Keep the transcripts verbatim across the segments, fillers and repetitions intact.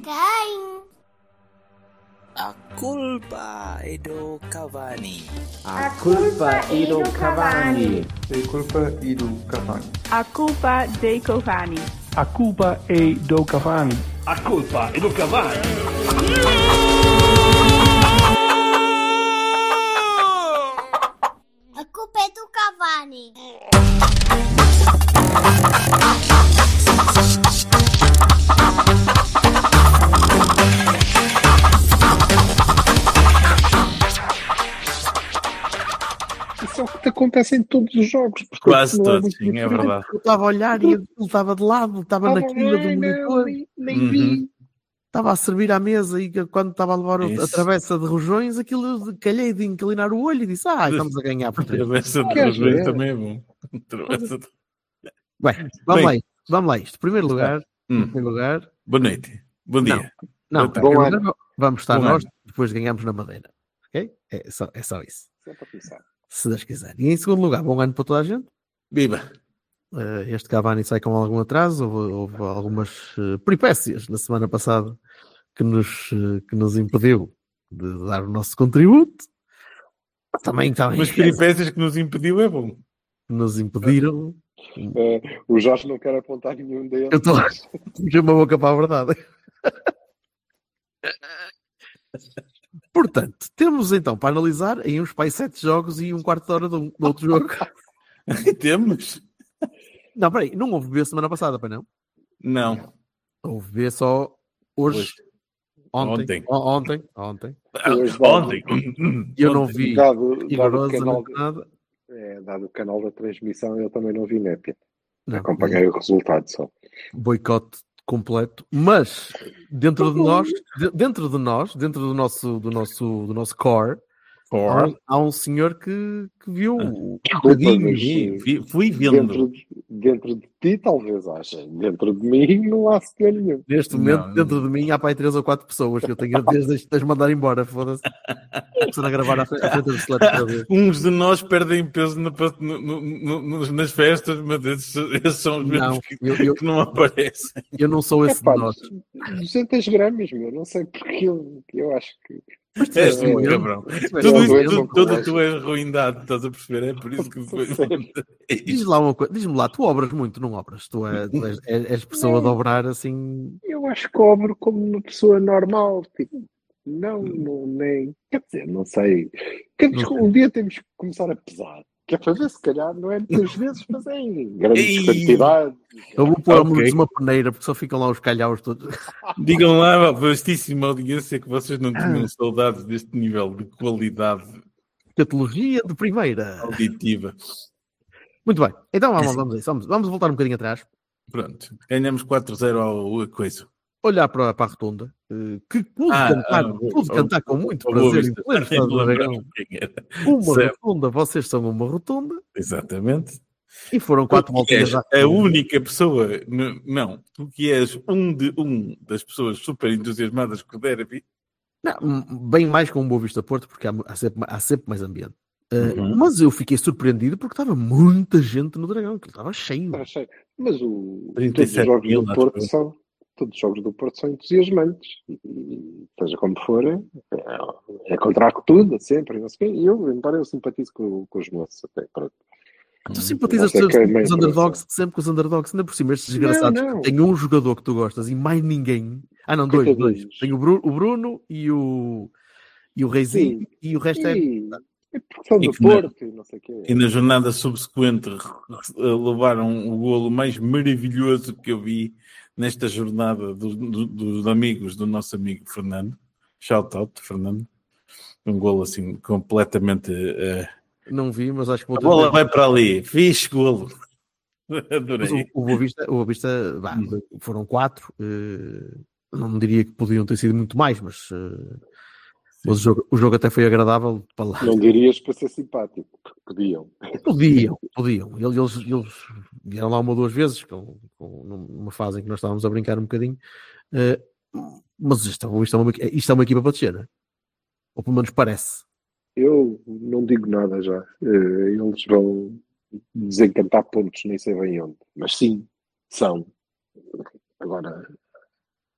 Quem? A culpa é do Cavani. A culpa é do Cavani. A culpa é do Cavani. A culpa dei Cavani. A culpa é do Cavani. A culpa é do Cavani. A culpa é do Cavani. Isso é o que acontece em todos os jogos. Quase não é todos, sim, é verdade. Eu estava a olhar e ele estava de lado, estava na quina do monitor, nem vi. estava a servir à mesa e quando estava a levar o- a Isso. travessa de rojões, aquilo calhei de inclinar o olho e disse, ah, estamos a ganhar por três. Travessa de Queres rojões ver? também é bom. Travessa de- Bem, vamos Bem. lá isto, vamos lá isto. Primeiro lugar, Hum. primeiro lugar, Boa noite. Bom dia. não, Boa em tarde. primeiro Bom lugar, vamos estar Bom nós, ano. depois ganhamos na Madeira, ok? É só, é só isso, Só para começar. se Deus quiser. E em segundo lugar, bom ano para toda a gente. Viva. Uh, este Cavani sai com algum atraso, houve, houve algumas uh, peripécias na semana passada que nos, uh, que nos impediu de dar o nosso contributo. Também, também Mas peripécias que nos impediu é bom. nos impediram. Eh, o Jorge não quer apontar nenhum deles. Eu estou de uma boca para a verdade. Portanto, temos então para analisar aí uns pais sete jogos e um quarto de hora de, um, de outro jogo. Temos? Não, peraí, não houve B semana passada, para não? Não. Houve B só hoje, Hoje. ontem, Ontem. o- ontem, ontem. Hoje, Ontem. Eu não Ontem. vi Dado, dado, o rigoroso, canal, não nada. é, dado o canal da transmissão, eu também não vi népia. Não, Acompanhei o resultado só. boicote completo, mas dentro de nós, de- dentro de nós, dentro do nosso, do nosso, do nosso core, há, um- há um senhor que, que viu um Desculpa, bocadinho. mas, Vi- vi- Fui vendo. Dentro de, dentro de ti, talvez haja. Dentro de mim, não há sequer nenhum. Neste momento, Não, dentro de mim, há para aí três ou quatro pessoas que eu tenho desde de mandar embora. Foda-se. Começando a gravar à frente à frente do select outra vez. Uns de nós perdem peso na- no- no- no- nos- nas festas, mas esses, esses são os mesmos Não, que, eu, eu, que não aparecem. eu não sou esse Epá, de nós. duzentos gramas, meu. Não sei porque eu, eu acho que. És um É, cabrão. Se Tudo tivesse isso, dois tudo, ou com toda a dois. tua ruindade, estás a perceber? É por isso que depois. Diz lá uma coisa, diz-me lá, tu obras muito, não obras? Tu, é, tu és, és, és pessoa de obrar assim. Eu acho que cobro como uma pessoa normal. Tipo, não, não, nem. Quer dizer, não sei. Temos, Não sei. um dia temos que começar a pesar. Que é para ver se calhar não é muitas vezes, mas é em grandes Ei. quantidades. Eu vou pôr Ok. uma peneira, porque só ficam lá os calhaus todos. Digam lá, vastíssima audiência, que vocês não tinham saudades deste nível de qualidade Catologia de primeira. auditiva. Muito bem, então vamos, vamos a isso. Vamos, vamos voltar um bocadinho atrás. Pronto, ganhamos quatro a zero ao coisa. Olhar para, para a rotunda, eh, que pude Ah, cantar, ah, pude oh, cantar com oh, muito oh, Boa prazer em Vista. pleno Estado do Dragão. Lembrava quem era. Uma Certo. rotunda, vocês são uma rotunda, Exatamente. e foram quatro Tu que és voltinhas. a única pessoa, n- não, tu que és um de um das pessoas super entusiasmadas com o derby. Não, bem mais com o Boa Vista Porto, porque há, há sempre, há sempre mais ambiente. Eh, Uhum. Mas eu fiquei surpreendido porque estava muita gente no Dragão, que estava cheio. Está cheio. Mas o, trinta e todos os sete jogos mil, do acho Porto eu. são. Todos os jogos do Porto são entusiasmantes. E, e, seja como for, é, é contra a tudo, sempre. Não sei o quê. E eu, embora eu simpatizo com, com os moços, até pronto. Tu simpatizas Não sei sempre quem é com meio os underdogs, sempre com os underdogs, ainda por cima, estes desgraçados. Não, não. Tem um jogador que tu gostas e mais ninguém. Ah, não, dois, dois. Coitadinhos. Tem o Bruno, o Bruno e o, e o Reizinho, Sim. e o resto é. E, é porque são E do que na- Porto e não sei o quê. E na jornada subsequente re- re- levaram o golo mais maravilhoso que eu vi nesta jornada do- do- dos amigos do nosso amigo Fernando. Shout out, Fernando. Um golo assim completamente. eh, Não vi, mas acho que vou a ter bola de- vai para ali, fixe golo. Mas Adorei. o, o Boa Vista, o Boa Vista vá, Hum. foram quatro. eh, não diria que podiam ter sido muito mais, mas, eh, mas o, jogo, o jogo até foi agradável para lá. Não dirias para ser simpático, porque podiam. Podiam, podiam. Eles, eles, eles vieram lá uma ou duas vezes, com, com, numa fase em que nós estávamos a brincar um bocadinho. eh, mas isto, é- isto, é uma, isto é uma equipa para descer, né? Ou pelo menos parece. Eu não digo nada já. Eh, Eles vão desencantar pontos, nem sei bem onde. Mas sim, são. Agora,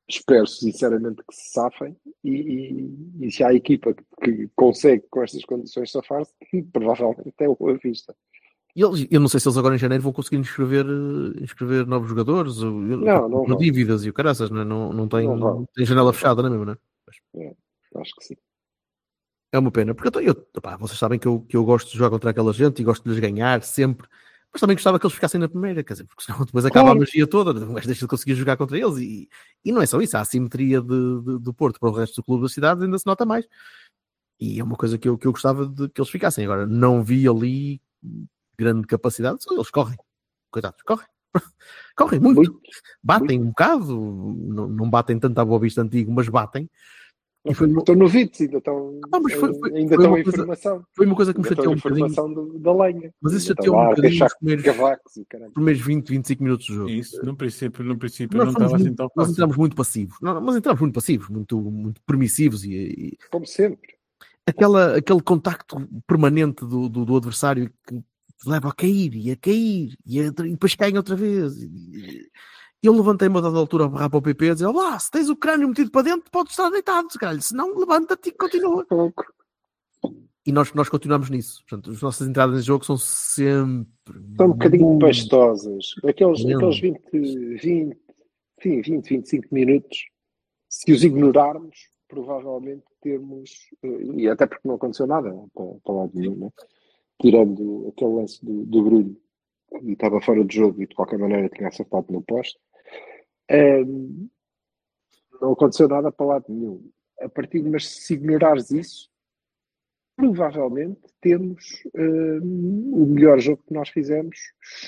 espero sinceramente que se safem e, e, e se há a equipa que, que consegue com estas condições safar-se, provavelmente é o Boa Vista. E eles, eu não sei se eles agora em janeiro vão conseguir inscrever, inscrever novos jogadores, ou, Não, não vão. dívidas e o caraças, não, é? não, não, tem, Não vão. tem janela fechada, não é mesmo, não é? É, acho que sim. É uma pena, porque eu, eu, opá, vocês sabem que eu, que eu gosto de jogar contra aquela gente e gosto de lhes ganhar sempre, mas também gostava que eles ficassem na primeira, quer dizer, porque senão depois acaba Claro. a magia toda, mas deixa de conseguir jogar contra eles e, e não é só isso, a assimetria de, de, do Porto para o resto do clube da cidade ainda se nota mais. E é uma coisa que eu, que eu gostava de que eles ficassem. Agora, não vi ali grande capacidade, só eles correm, coitados, correm. Correm muito, Muito. batem um bocado, não, não batem tanto à Boa Vista antigo, mas batem. E foi, Estão no V I T S, ainda estão, Ah, mas foi- foi- ainda foi estão uma em coisa- formação. foi uma coisa que me Ainda chateou estão um em bocadinho. formação do- da lenha. Mas isso Ainda chateou estão um lá a bocadinho rachar os primeiros- cavacos e caralho. primeiros vinte, vinte e cinco minutos do jogo. Isso, no princípio, no princípio Nós, não fomos estava assim muito, tão nós fácil. entramos muito passivos. Não, nós entramos muito passivos, muito, muito permissivos e, e Como sempre. aquela, aquele contacto permanente do, do, do adversário que te leva a cair e a cair e, a, e depois caem outra vez. E, e eu levantei-me a dada altura a barrar para o P P a dizer: lá, se tens o crânio metido para dentro, podes estar deitado, se calhar. Se não, levanta-te e continua. Pouco. E nós, nós continuamos nisso. Portanto, as nossas entradas em jogo são sempre São um bocadinho muito- pastosas. Aqueles, Não. aqueles vinte, vinte, sim, vinte, vinte e cinco minutos, se os ignorarmos, provavelmente temos, eh, e até porque não aconteceu nada para, para lá de nenhum, né? Tirando aquele lance do, do Bruno, e estava fora de jogo e de qualquer maneira tinha acertado no poste, ehm, não aconteceu nada para lá de nenhum. A partir, mas se ignorares isso, provavelmente temos ehm, o melhor jogo que nós fizemos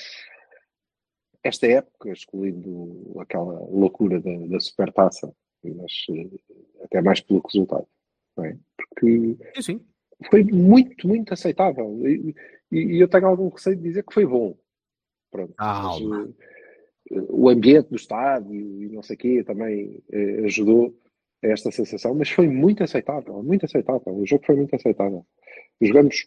esta época, excluindo aquela loucura da, da supertaça, mas eh, até mais pelo resultado, não é? Porque Sim, sim. foi muito, muito aceitável. E, e- e eu tenho algum receio de dizer que foi bom. Pronto. Calma. Mas, eh, o ambiente do estádio e não sei o quê também eh, ajudou a esta sensação, mas foi muito aceitável, muito aceitável. O jogo foi muito aceitável. Jogamos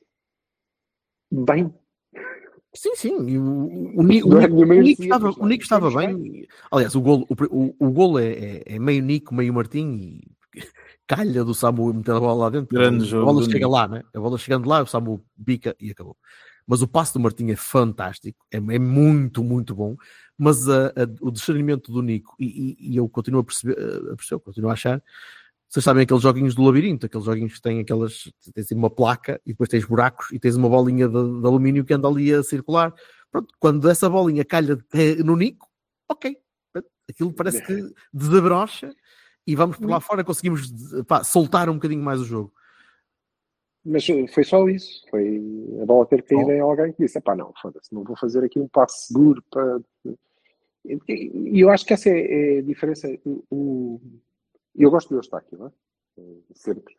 bem. Sim, sim. E o, o, Nico, Não o, é Nico, nenhuma o Nico heresia, estava, mas o Nico estava estamos bem. Aliás, o golo, o, o, o golo é, é, é meio Nico, meio Martim e calha do Samu meter a bola lá dentro. Grande a jogo bola do chega Nico. lá, né? A bola chegando lá, o Samu bica e acabou. Mas o passe do Martim é fantástico, é, é muito, muito bom. Mas a, a, o discernimento do Nico, e, e, e eu continuo a perceber, a perceber, continuo a achar. Vocês sabem aqueles joguinhos do labirinto, aqueles joguinhos que têm aquelas, tens uma placa e depois tens buracos e tens uma bolinha de, de alumínio que anda ali a circular. Pronto, quando essa bolinha calha no Nico, ok, aquilo parece que desabrocha e vamos por lá fora, conseguimos pá, soltar um bocadinho mais o jogo. Mas foi só isso. Foi a bola ter caído Oh. em alguém que disse: epá, não, foda-se, não vou fazer aqui um passo seguro para. E e eu acho que essa é, é a diferença. O, o- eu gosto de estar aqui, não é? Sempre.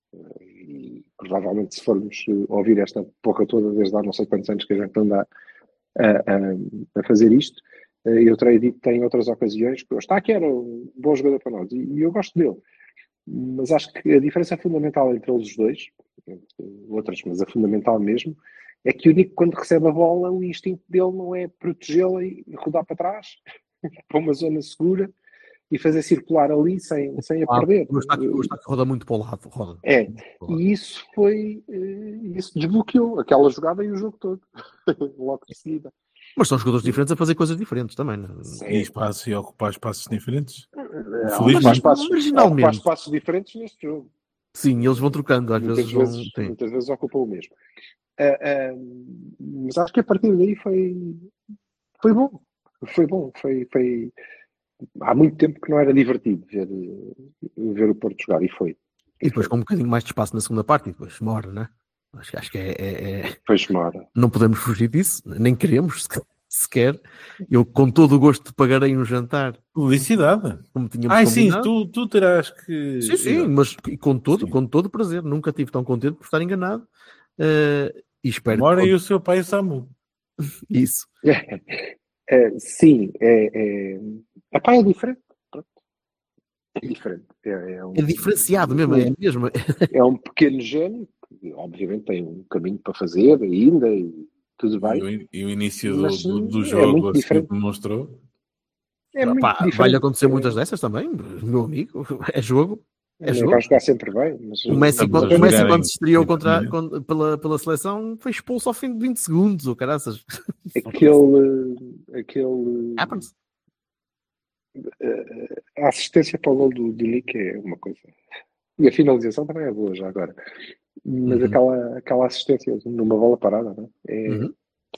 E provavelmente, se formos ouvir esta porra toda desde há não sei quantos anos que a gente anda a, a, a fazer isto, eu terei dito em outras ocasiões que o Eustáquio era um bom jogador para nós e, e eu gosto dele. Mas acho que a diferença fundamental entre eles os dois, entre outras, mas a fundamental mesmo, é que o Nico, quando recebe a bola, o instinto dele não é protegê-la e rodar para trás, para uma zona segura e fazer circular ali sem, sem a perder. O Eustáquio roda muito para o lado. Roda. É, e isso foi, isso desbloqueou aquela jogada e o jogo todo, logo de seguida. Mas são jogadores diferentes a fazer coisas diferentes também. Não? E espaço e ocupar espaços diferentes. Ocupar espaços, Marginalmente. ocupar espaços diferentes neste jogo. Sim, eles vão trocando, às Muitas vezes, vão... vezes, Sim. muitas vezes ocupam o mesmo. Uh, uh, mas acho que a partir daí foi, foi bom. Foi bom. Foi, foi... Há muito tempo que não era divertido ver, ver o Porto jogar, e foi. E depois com um bocadinho mais de espaço na segunda parte, e depois mora, né? Acho, acho que é, é, é... Pois mora. Não podemos fugir disso, nem queremos sequer. Eu, com todo o gosto, pagarei um jantar. Publicidade. Como tínhamos Ah, sim, combinado. tu, tu terás que. Sim, sim, mas com todo, Sim. com todo prazer. Nunca estive tão contente por estar enganado. Uh, e espero Mora que... e o seu pai, o Samu. É, Isso. é, sim, é, é... Epá, é diferente. Pronto. É diferente. É, é, um, É diferenciado mesmo, é mesmo. é um pequeno gênio, que obviamente tem um caminho para fazer ainda, e tudo E bem. o, e o início do, Mas, do, do é jogo muito assim diferente. demonstrou. É muito Pá, diferente. vai-lhe acontecer muitas dessas também, meu amigo. É jogo. É Ele jogo. vai jogar sempre bem. Mas, O Messi, Estamos a quando, o Messi jogar quando em- se estreou em contra, primeiro. con- pela, pela seleção, foi expulso ao fim de vinte segundos, ou caraças. aquele. aquele Happens. eh, a assistência para o gol do, do Nick é uma coisa. E a finalização também é boa já agora. Mas Uhum. aquela, aquela assistência numa bola parada, não é? É Uhum.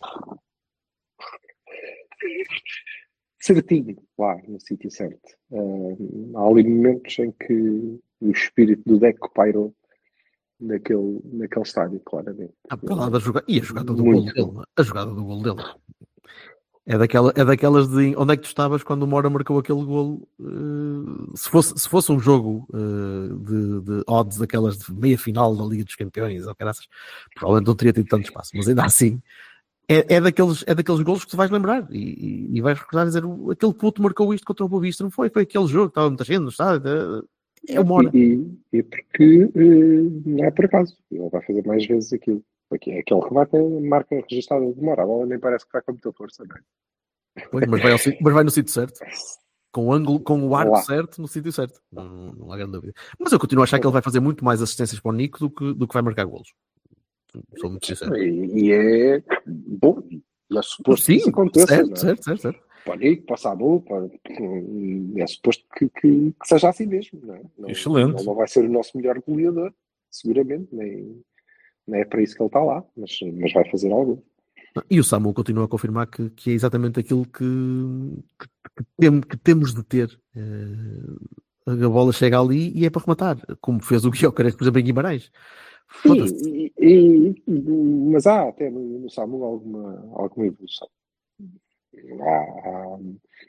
certinho lá no sítio certo. Uh, há ali momentos em que o espírito do Deco pairou naquele, naquele estádio, claramente. Ah, para lá da jogada. E a jogada do gol Muito dele. não é? A jogada do gol dele. É, daquela, é daquelas de onde é que tu estavas quando o Mora marcou aquele gol. eh, se, fosse, se fosse um jogo eh, de, de odds daquelas de meia final da Liga dos Campeões, ou caraças, provavelmente não teria tido tanto espaço, mas ainda assim. É, é, daqueles, é daqueles golos que tu vais lembrar e, e, e vais recordar e dizer "O- aquele puto marcou isto contra o Boa Vista, não foi? Foi aquele jogo que estava muita gente no estádio. É o Mora. E, e, e porque uh, não é por acaso. Ele vai fazer mais vezes aquilo. Aqui, aquele remate é marca registada de Mora. A bola nem parece que vai com muita força, não é? Pois, mas, vai ao sítio- mas vai no sítio certo, com o ângulo, com o arco Lá. certo, no sítio certo. Não, não há grande dúvida. Mas eu continuo a achar que ele vai fazer muito mais assistências para o Nico do que, do que vai marcar golos. Sou muito sincero. E, e é bom. E é suposto que Sim, isso aconteça. certo, não é? certo, certo, certo. Para o Nico, para o Samu, para... é suposto que, que, que seja assim mesmo. Não é? Não, Excelente. Ele não vai ser o nosso melhor goleador, seguramente, nem, nem é para isso que ele está lá, mas, mas vai fazer algo. E o Samu continua a confirmar que, que é exatamente aquilo que, que, que, tem- que temos de ter. Eh, a bola chega ali e é para rematar, como fez o Gyökeres, por exemplo, em Guimarães. Foda-se. E, e, e, mas há até no, no Samu alguma, alguma evolução. Há, há-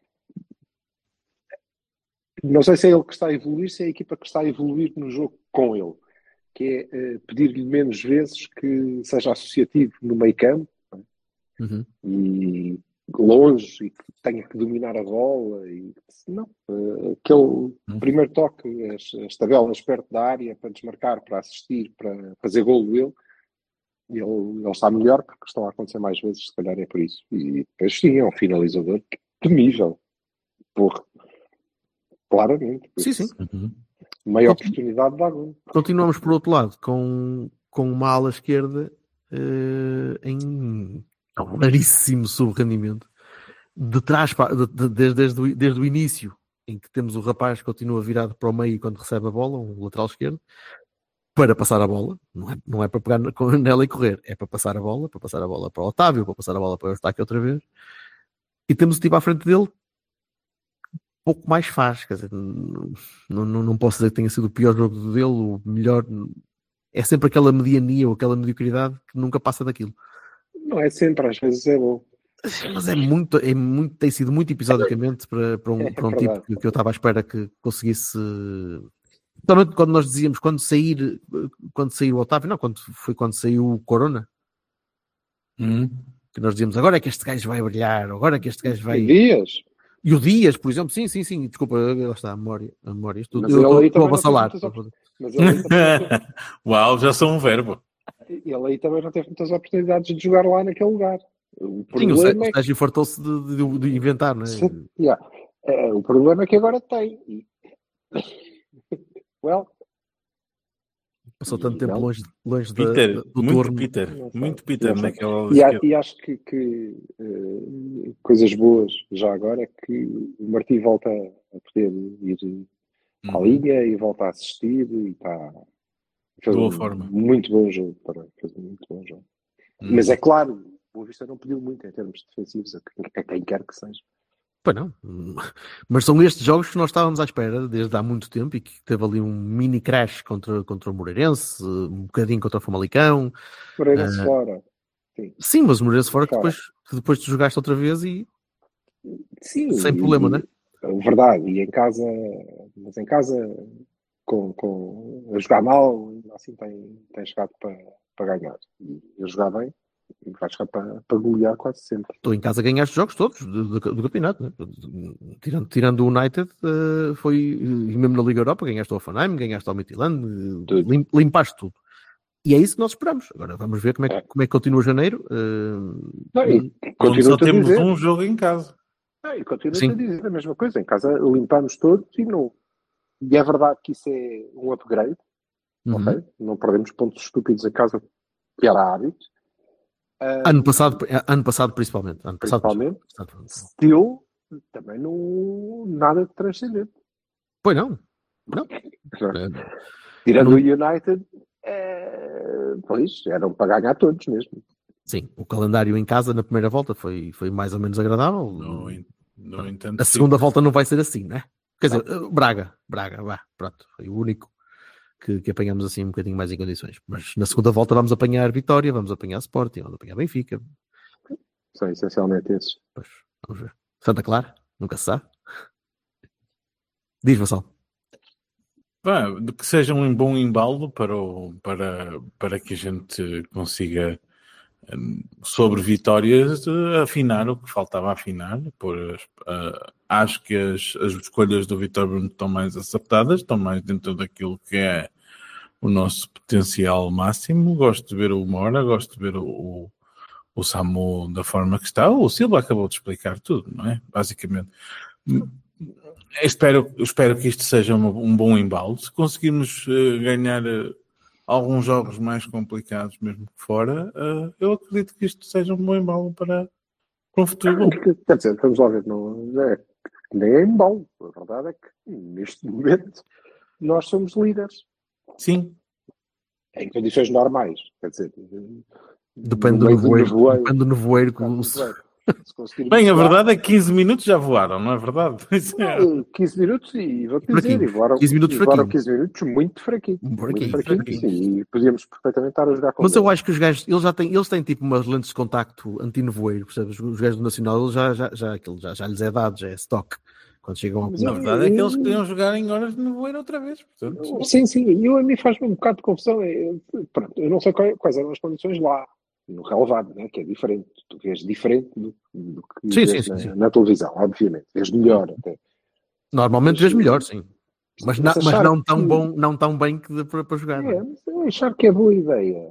não sei se é ele que está a evoluir, se é a equipa que está a evoluir no jogo com ele, que é eh, pedir-lhe menos vezes que seja associativo no meio campo Uhum. e longe e que tenha que dominar a bola. E, não, eh, aquele primeiro toque, as, as tabelas perto da área para desmarcar, para assistir, para fazer golo ele, ele, ele está melhor porque estão a acontecer mais vezes, se calhar é por isso. E depois sim, é um finalizador temível. Porra. Claramente. Sim, sim. Uhum. Meia oportunidade de gol. Continuamos por outro lado com, com uma ala esquerda eh, em raríssimo sub-rendimento de trás para, de, de, desde, desde, o, desde o início, em que temos o rapaz que continua virado para o meio quando recebe a bola, um lateral esquerdo, para passar a bola, não é, não é para pegar nela e correr, é para passar a bola, para passar a bola para o Otávio, para passar a bola para o Eustáquio outra vez, e temos o tipo à frente dele pouco mais faz, quer dizer, não, não, não posso dizer que tenha sido o pior jogo dele, o melhor, é sempre aquela mediania ou aquela mediocridade que nunca passa daquilo. Não é sempre, às vezes é bom. Mas é muito, é muito tem sido muito episodicamente para, para um, É para um verdade. tipo que, que eu estava à espera que conseguisse. Totalmente quando nós dizíamos quando sair, quando sair o Otávio, não, quando, foi quando saiu o Corona, Uhum. que nós dizíamos agora é que este gajo vai brilhar, agora é que este gajo vai. Dias. E o Dias, por exemplo, sim, sim, sim, desculpa, lá está a memória, a memória. Isto, Mas eu ele aí estou a também não teve avassalar. muitas oportunidades. Mas ele aí, também, Uau, já sou um verbo. ele aí também não teve muitas oportunidades de jogar lá naquele lugar. O Sim, o Sérgio, problema o é que... Sérgio fartou-se de, de, de inventar, não é? Se- yeah. É, o problema é que agora tem. E... well, Passou tanto tempo Não. longe, longe da- Peter, da- do muito torno. Peter, Não sei. muito Peter Não sei. naquela E, a- esquerda. e acho que, que eh, coisas boas já agora é que o Martim volta a poder ir à Uhum. linha e volta a assistir e está fez Boa um forma. muito bom jogo para fez um muito bom jogo. Uhum. Mas é claro, o Boa Vista não pediu muito em termos defensivos a quem, a quem quer que seja. Pois não, mas são estes jogos que nós estávamos à espera desde há muito tempo e que teve ali um mini crash contra, contra o Moreirense, um bocadinho contra o Famalicão. Moreirense Ah. fora. Sim. Sim, mas o Moreirense fora que Fora. depois, que depois tu jogaste outra vez e Sim, sem e- problema, né? e- verdade, e em casa, mas em casa com, com, a jogar mal, ainda assim tem, tem chegado para, para ganhar. E a jogar bem, vai chegar para, para golear quase sempre. Tu em casa ganhaste jogos todos do, do- do campeonato, né? Tirando, tirando o United, eh, foi, e mesmo na Liga Europa, ganhaste o Hoffenheim, ganhaste o Midtjylland, Tudo. lim, limpaste tudo. E é isso que nós esperamos. Agora vamos ver como é que, É. como é que continua janeiro. eh, Não, e Onde continuo só a temos dizer, um jogo em casa. Ah, e continuo Sim. a dizer a mesma coisa. Em casa limpamos todos e não. E é verdade que isso é um upgrade, Uhum. ok? Não perdemos pontos estúpidos em casa, que era hábito. Ano passado, ano passado principalmente. Ano passado, Principalmente. principalmente. Still, também não. Nada de transcendente. Pois não. Não. Tirando não. o United, é... pois, eram para ganhar todos mesmo. Sim, o calendário em casa na primeira volta foi, foi mais ou menos agradável. No, no entanto, a segunda volta não vai ser assim, né? Quer dizer, Braga, Braga, vá, pronto, foi o único que, que apanhamos assim um bocadinho mais em condições. Mas na segunda volta vamos apanhar Vitória, vamos apanhar Sporting, vamos apanhar Benfica. São essencialmente esses. Pois, vamos ver. Santa Clara, nunca se sabe. Diz, Vassal. Pá, de que seja um bom embalo para, o, para, para que a gente consiga, sobre vitórias, afinar o que faltava afinar. Por, uh, acho que as, as escolhas do Vítor Bruno estão mais acertadas, estão mais dentro daquilo que é o nosso potencial máximo. Gosto de ver o Mora, gosto de ver o, o, o Samu da forma que está. O Silva acabou de explicar tudo, não é? Basicamente. Espero, espero que isto seja um, um bom embalo. Se conseguirmos uh, ganhar uh, alguns jogos mais complicados, mesmo que fora, uh, eu acredito que isto seja um bom embalo para, para o futuro. Quer dizer, vamos lá ver, não é, nem é embalo. A verdade é que, neste momento, nós somos líderes. Sim. Em condições normais. Quer dizer, depende do nevoeiro. Depende do nevoeiro. Com... Bem, a verdade é que quinze minutos já voaram, não é verdade? Não, quinze minutos e vou-te dizer, e voaram quinze minutos, quinze minutos muito fraquinhos. Muito fraquinhos, e podíamos perfeitamente estar a jogar com Mas eles. eu acho que os gajos, eles já têm, eles têm tipo umas lentes de contacto anti-nevoeiro, percebes? Os gajos do Nacional, eles já, já, já, aquilo já, já lhes é dado, já é stock. Quando chegam ao... Na verdade é que eles queriam jogar em horas de nevoeiro outra vez. Portanto... Sim, sim, e eu, a mim faz-me um bocado de confusão. Eu, pronto, eu não sei quais, quais eram as condições lá. No relevado, né? Que é diferente. Tu vês diferente do, do que sim, vês sim, na, sim. na televisão, obviamente. Vês melhor até. Normalmente mas, vês melhor, sim. Mas, mas, na, mas não, tão que... bom, não tão bem que para, para jogar. É, mas eu achar que é boa ideia.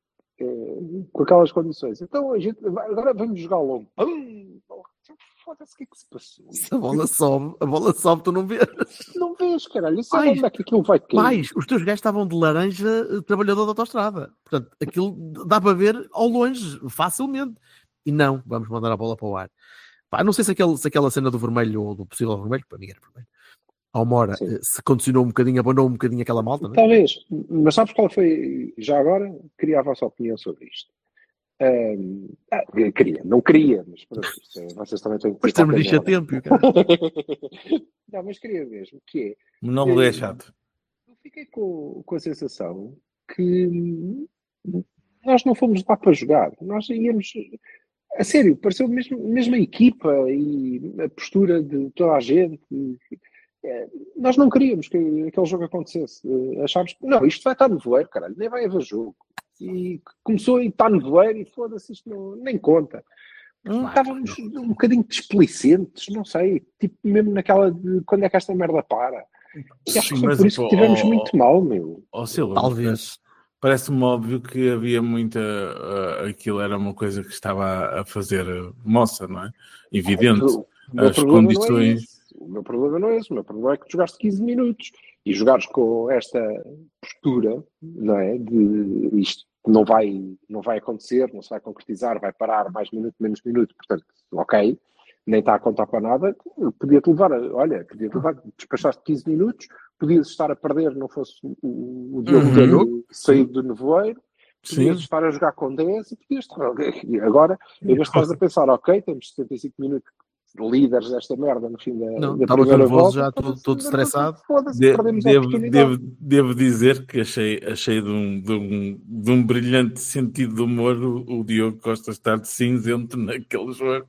É, com aquelas condições. Então a gente agora vamos jogar longo. Hum, foda-se, o que é que se passou? Se a bola sobe, a bola sobe, tu não vês. Não vês, caralho. Eu sei onde é que aquilo vai cair. Mais, os teus gajos estavam de laranja trabalhador da autostrada. Portanto, aquilo dá para ver ao longe, facilmente. E não, vamos mandar a bola para o ar. Pá, não sei se, aquele, se aquela cena do vermelho ou do possível vermelho, para mim era vermelho, ao Mora, Sim. se condicionou um bocadinho, abandonou um bocadinho aquela malta, não é? Talvez, mas sabes qual foi, já agora, queria a vossa opinião sobre isto. Um, ah, queria, não queria, mas pronto, isto é, vocês também têm que ter. Mas temos disto a tempo, cara. Não, mas queria mesmo, que é... Não é chato. Eu fiquei com, com a sensação que nós não fomos lá para jogar, nós íamos... A sério, pareceu mesmo, mesmo a equipa e a postura de toda a gente. É, nós não queríamos que aquele jogo acontecesse. Achámos que, não, isto vai estar no voeiro, caralho, nem vai haver jogo. E começou a estar no voeiro e foda-se, isto não, nem conta. Hum, Estávamos não. um bocadinho displicentes, não sei, tipo mesmo naquela de quando é que esta merda para. E acho que foi por isso que tivemos oh, muito mal, meu. Oh, Silva, talvez. Parece-me óbvio que havia muita... Uh, aquilo era uma coisa que estava a fazer moça, não é? Evidente. O meu, As condições... É o meu problema não é esse. O meu problema é que tu jogaste quinze minutos e jogares com esta postura, não é? De isto não vai, não vai acontecer, não se vai concretizar, vai parar mais minuto, menos minuto. Portanto, ok, nem está a contar para nada. Podia-te levar, a, olha, podia-te levar, despachaste quinze minutos, podias estar a perder, não fosse o, o Diogo ter uhum. saído do nevoeiro, podias Sim. estar a jogar com dez e podias estar. Agora, em vez de estares a pensar, ok, temos setenta e cinco minutos líderes desta merda no fim da, não, da primeira volta. Já todo, todo estressado. De, devo, devo, devo dizer que achei, achei de, um, de, um, de um brilhante sentido de humor o, o Diogo Costa estar de cinzento naquele jogo.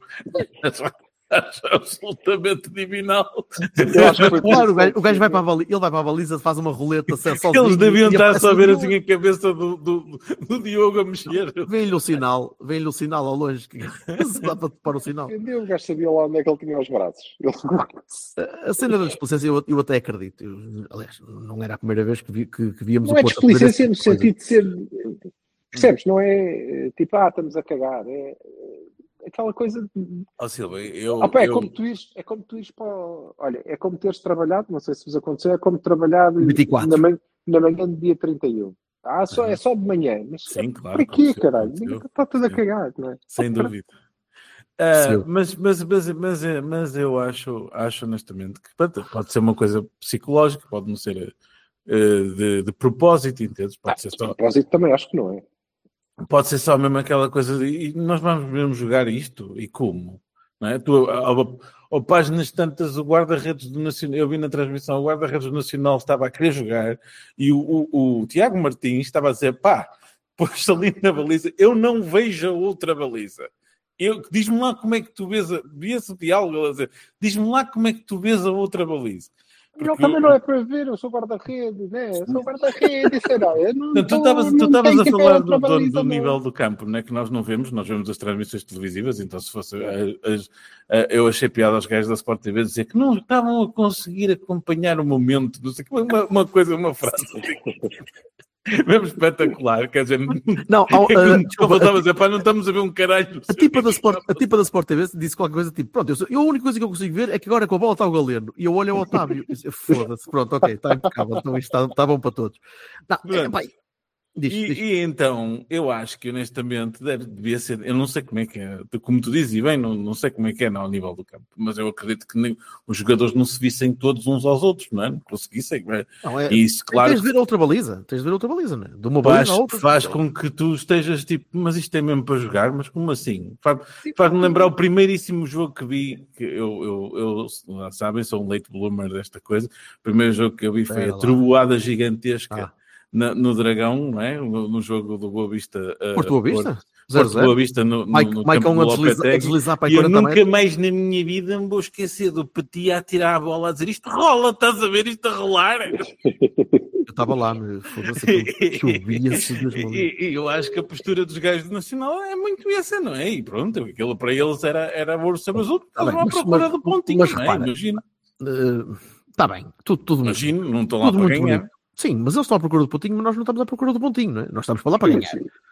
Acho absolutamente divinal. Eu acho que foi claro, o gajo, o gajo vai para a baliza, ele vai para a baliza, faz uma roleta sozinho. Eles deviam estar só a ver assim a cabeça do, do, do Diogo a mexer. Vem-lhe o sinal, vem-lhe o sinal ao longe, que se dá para pôr o sinal. O gajo sabia lá onde é que ele tinha os braços. A cena da desplicência eu, eu até acredito. Eu, aliás, não era a primeira vez que, vi, que, que víamos não o Porto. Não é desplicência no sentido de ser... Percebes? Não é tipo, ah, estamos a cagar. É... aquela coisa de... Ó Silva, eu, Opa, é, eu... como tu ires, é como tu ires para o... Olha, é como teres trabalhado, não sei se vos aconteceu, é como trabalhar vinte e quatro. na, manhã, na manhã do dia trinta e um. Ah, só, Uhum. é só de manhã. Mas Sim, claro. para quê, Aconteceu, caralho? aconteceu. Está tudo a Sim. cagar, não é? Sem dúvida. Uh, mas, mas, mas, mas, mas eu acho, acho honestamente que pronto, pode ser uma coisa psicológica, pode não ser uh, de, de propósito, entendes? Pode Ah, ser de só, propósito também acho que não é. pode ser só mesmo aquela coisa de e nós vamos mesmo jogar isto e como? Não é? Tu, ao, ao páginas tantas, o guarda-redes do Nacional, eu vi na transmissão, o guarda-redes do Nacional estava a querer jogar e o, o, o Tiago Martins estava a dizer pá, pôs ali na baliza, eu não vejo a outra baliza. Eu, diz-me lá como é que tu vês a, vê-se o diálogo a dizer, diz-me lá como é que tu vês a outra baliza. Porque ele também eu, não é para ver, eu sou guarda-redes, né? Eu sou guarda-redes, será? Eu não, não, tu estavas tu estavas a falar do, baliza, do, do nível do campo, não é? Que nós não vemos, nós vemos as transmissões televisivas, então se fosse, as, as, eu achei piada aos gajos da Sport T V dizer que não estavam a conseguir acompanhar o momento, não sei, uma, uma coisa, uma frase mesmo espetacular, quer dizer, não, ao, uh, desculpa, estava a dizer, pá, não estamos a ver um caralho. A tipa, da Sport, a tipa da Sport T V disse qualquer coisa tipo, pronto, eu, sou, eu a única coisa que eu consigo ver é que agora com a bola está o Galeno e eu olho ao Otávio e foda-se, pronto, ok, está impecável, então isto está, está bom para todos. Não, é, pá, diz, e, diz. e então, eu acho que honestamente deve, devia ser, eu não sei como é que é, como tu dizes, e bem, não, não sei como é que é não, ao nível do campo, mas eu acredito que nem, os jogadores não se vissem todos uns aos outros, não é? Não conseguissem, não é? Não, é, e isso, claro, tens de ver a outra baliza, tens de ver a outra baliza, não é? De uma baliza faz, a outra. faz com que tu estejas tipo, mas isto é mesmo para jogar, mas como assim? Faz, faz-me lembrar o primeiríssimo jogo que vi, que eu, eu, eu sabem, sou um late bloomer desta coisa, o primeiro jogo que eu vi foi Pera a lá. trovoada gigantesca Ah. Na, no Dragão, não é? No, no jogo do Boa Vista. Uh, Porto Boa Vista? Porto, Porto Boa Vista no, no, Mike, no Mike campo do a deslizar, a deslizar para e eu quarenta nunca metros. mais na minha vida me vou esquecer do Petit a tirar a bola a dizer isto rola, estás a ver isto a rolar? Eu estava lá, me foda-se, chovia-se. E, e eu acho que a postura dos gajos do Nacional é muito essa, não é? E pronto, aquilo para eles era, era ouro sobre azul, porque eles vão à procura do pontinho, mas não é? repara, Imagina. Está uh, bem, tudo, tudo Imagino, muito, não estão lá tudo para muito ganhar. bonito. Sim, mas eles estão à procura do pontinho, mas nós não estamos à procura do pontinho, não é? Nós estamos para lá para ganhar.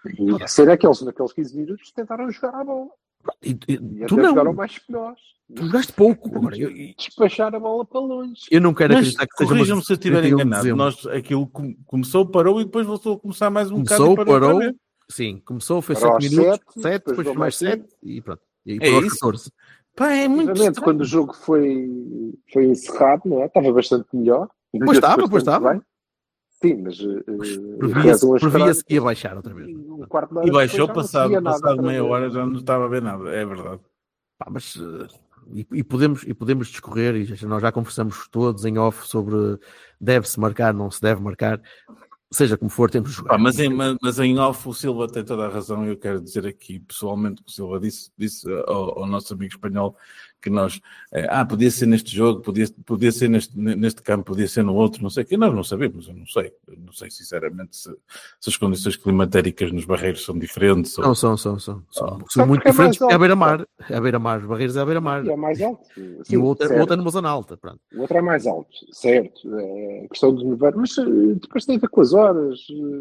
E ser aqueles, naqueles quinze minutos, tentaram jogar a bola. E, e, E tu até não. jogaram mais que nós. Tu jogaste pouco. Agora, eu, despachar a bola para longe. Eu não quero mas acreditar que seja... corrijam-me se eu estiver enganado. De Nós, aquilo com, começou, parou e depois voltou a começar mais um começou, bocado. Começou, parou. Sim, começou, foi parou sete minutos, sete, sete, depois depois foi mais sete e pronto. E é parou isso? catorze. Pá, é muito estranho. Quando o jogo foi, foi encerrado, não é? Estava bastante melhor. Pois estava, pois estava. Bem. Sim, mas uh, previa-se, previa-se que ia baixar outra vez. Um quarto de hora e baixou, depois, passado, nada, passado meia hora já não estava a ver nada, é verdade. Pá, mas, uh, e, e, podemos, e podemos discorrer, e já, nós já conversamos todos em off sobre deve-se marcar, não se deve marcar, seja como for, temos de jogar. Pá, mas, em, mas em off o Silva tem toda a razão, eu quero dizer aqui pessoalmente que o Silva disse, disse ao, ao nosso amigo espanhol que nós, eh, ah, podia ser neste jogo, podia, podia ser neste, neste campo, podia ser no outro, não sei o que, nós não sabemos, eu não sei, eu não sei sinceramente se, se as condições climatéricas nos barreiros são diferentes. Não, ou... são, são, são, são, oh. são muito é diferentes, é a beira-mar, é a beira-mar, os barreiros é a beira-mar. É mais alto. Sim, e o outro, o outro é numa zona alta, pronto. O outro é mais alto, certo, é questão de nevar, mas depois tem a ver com as horas.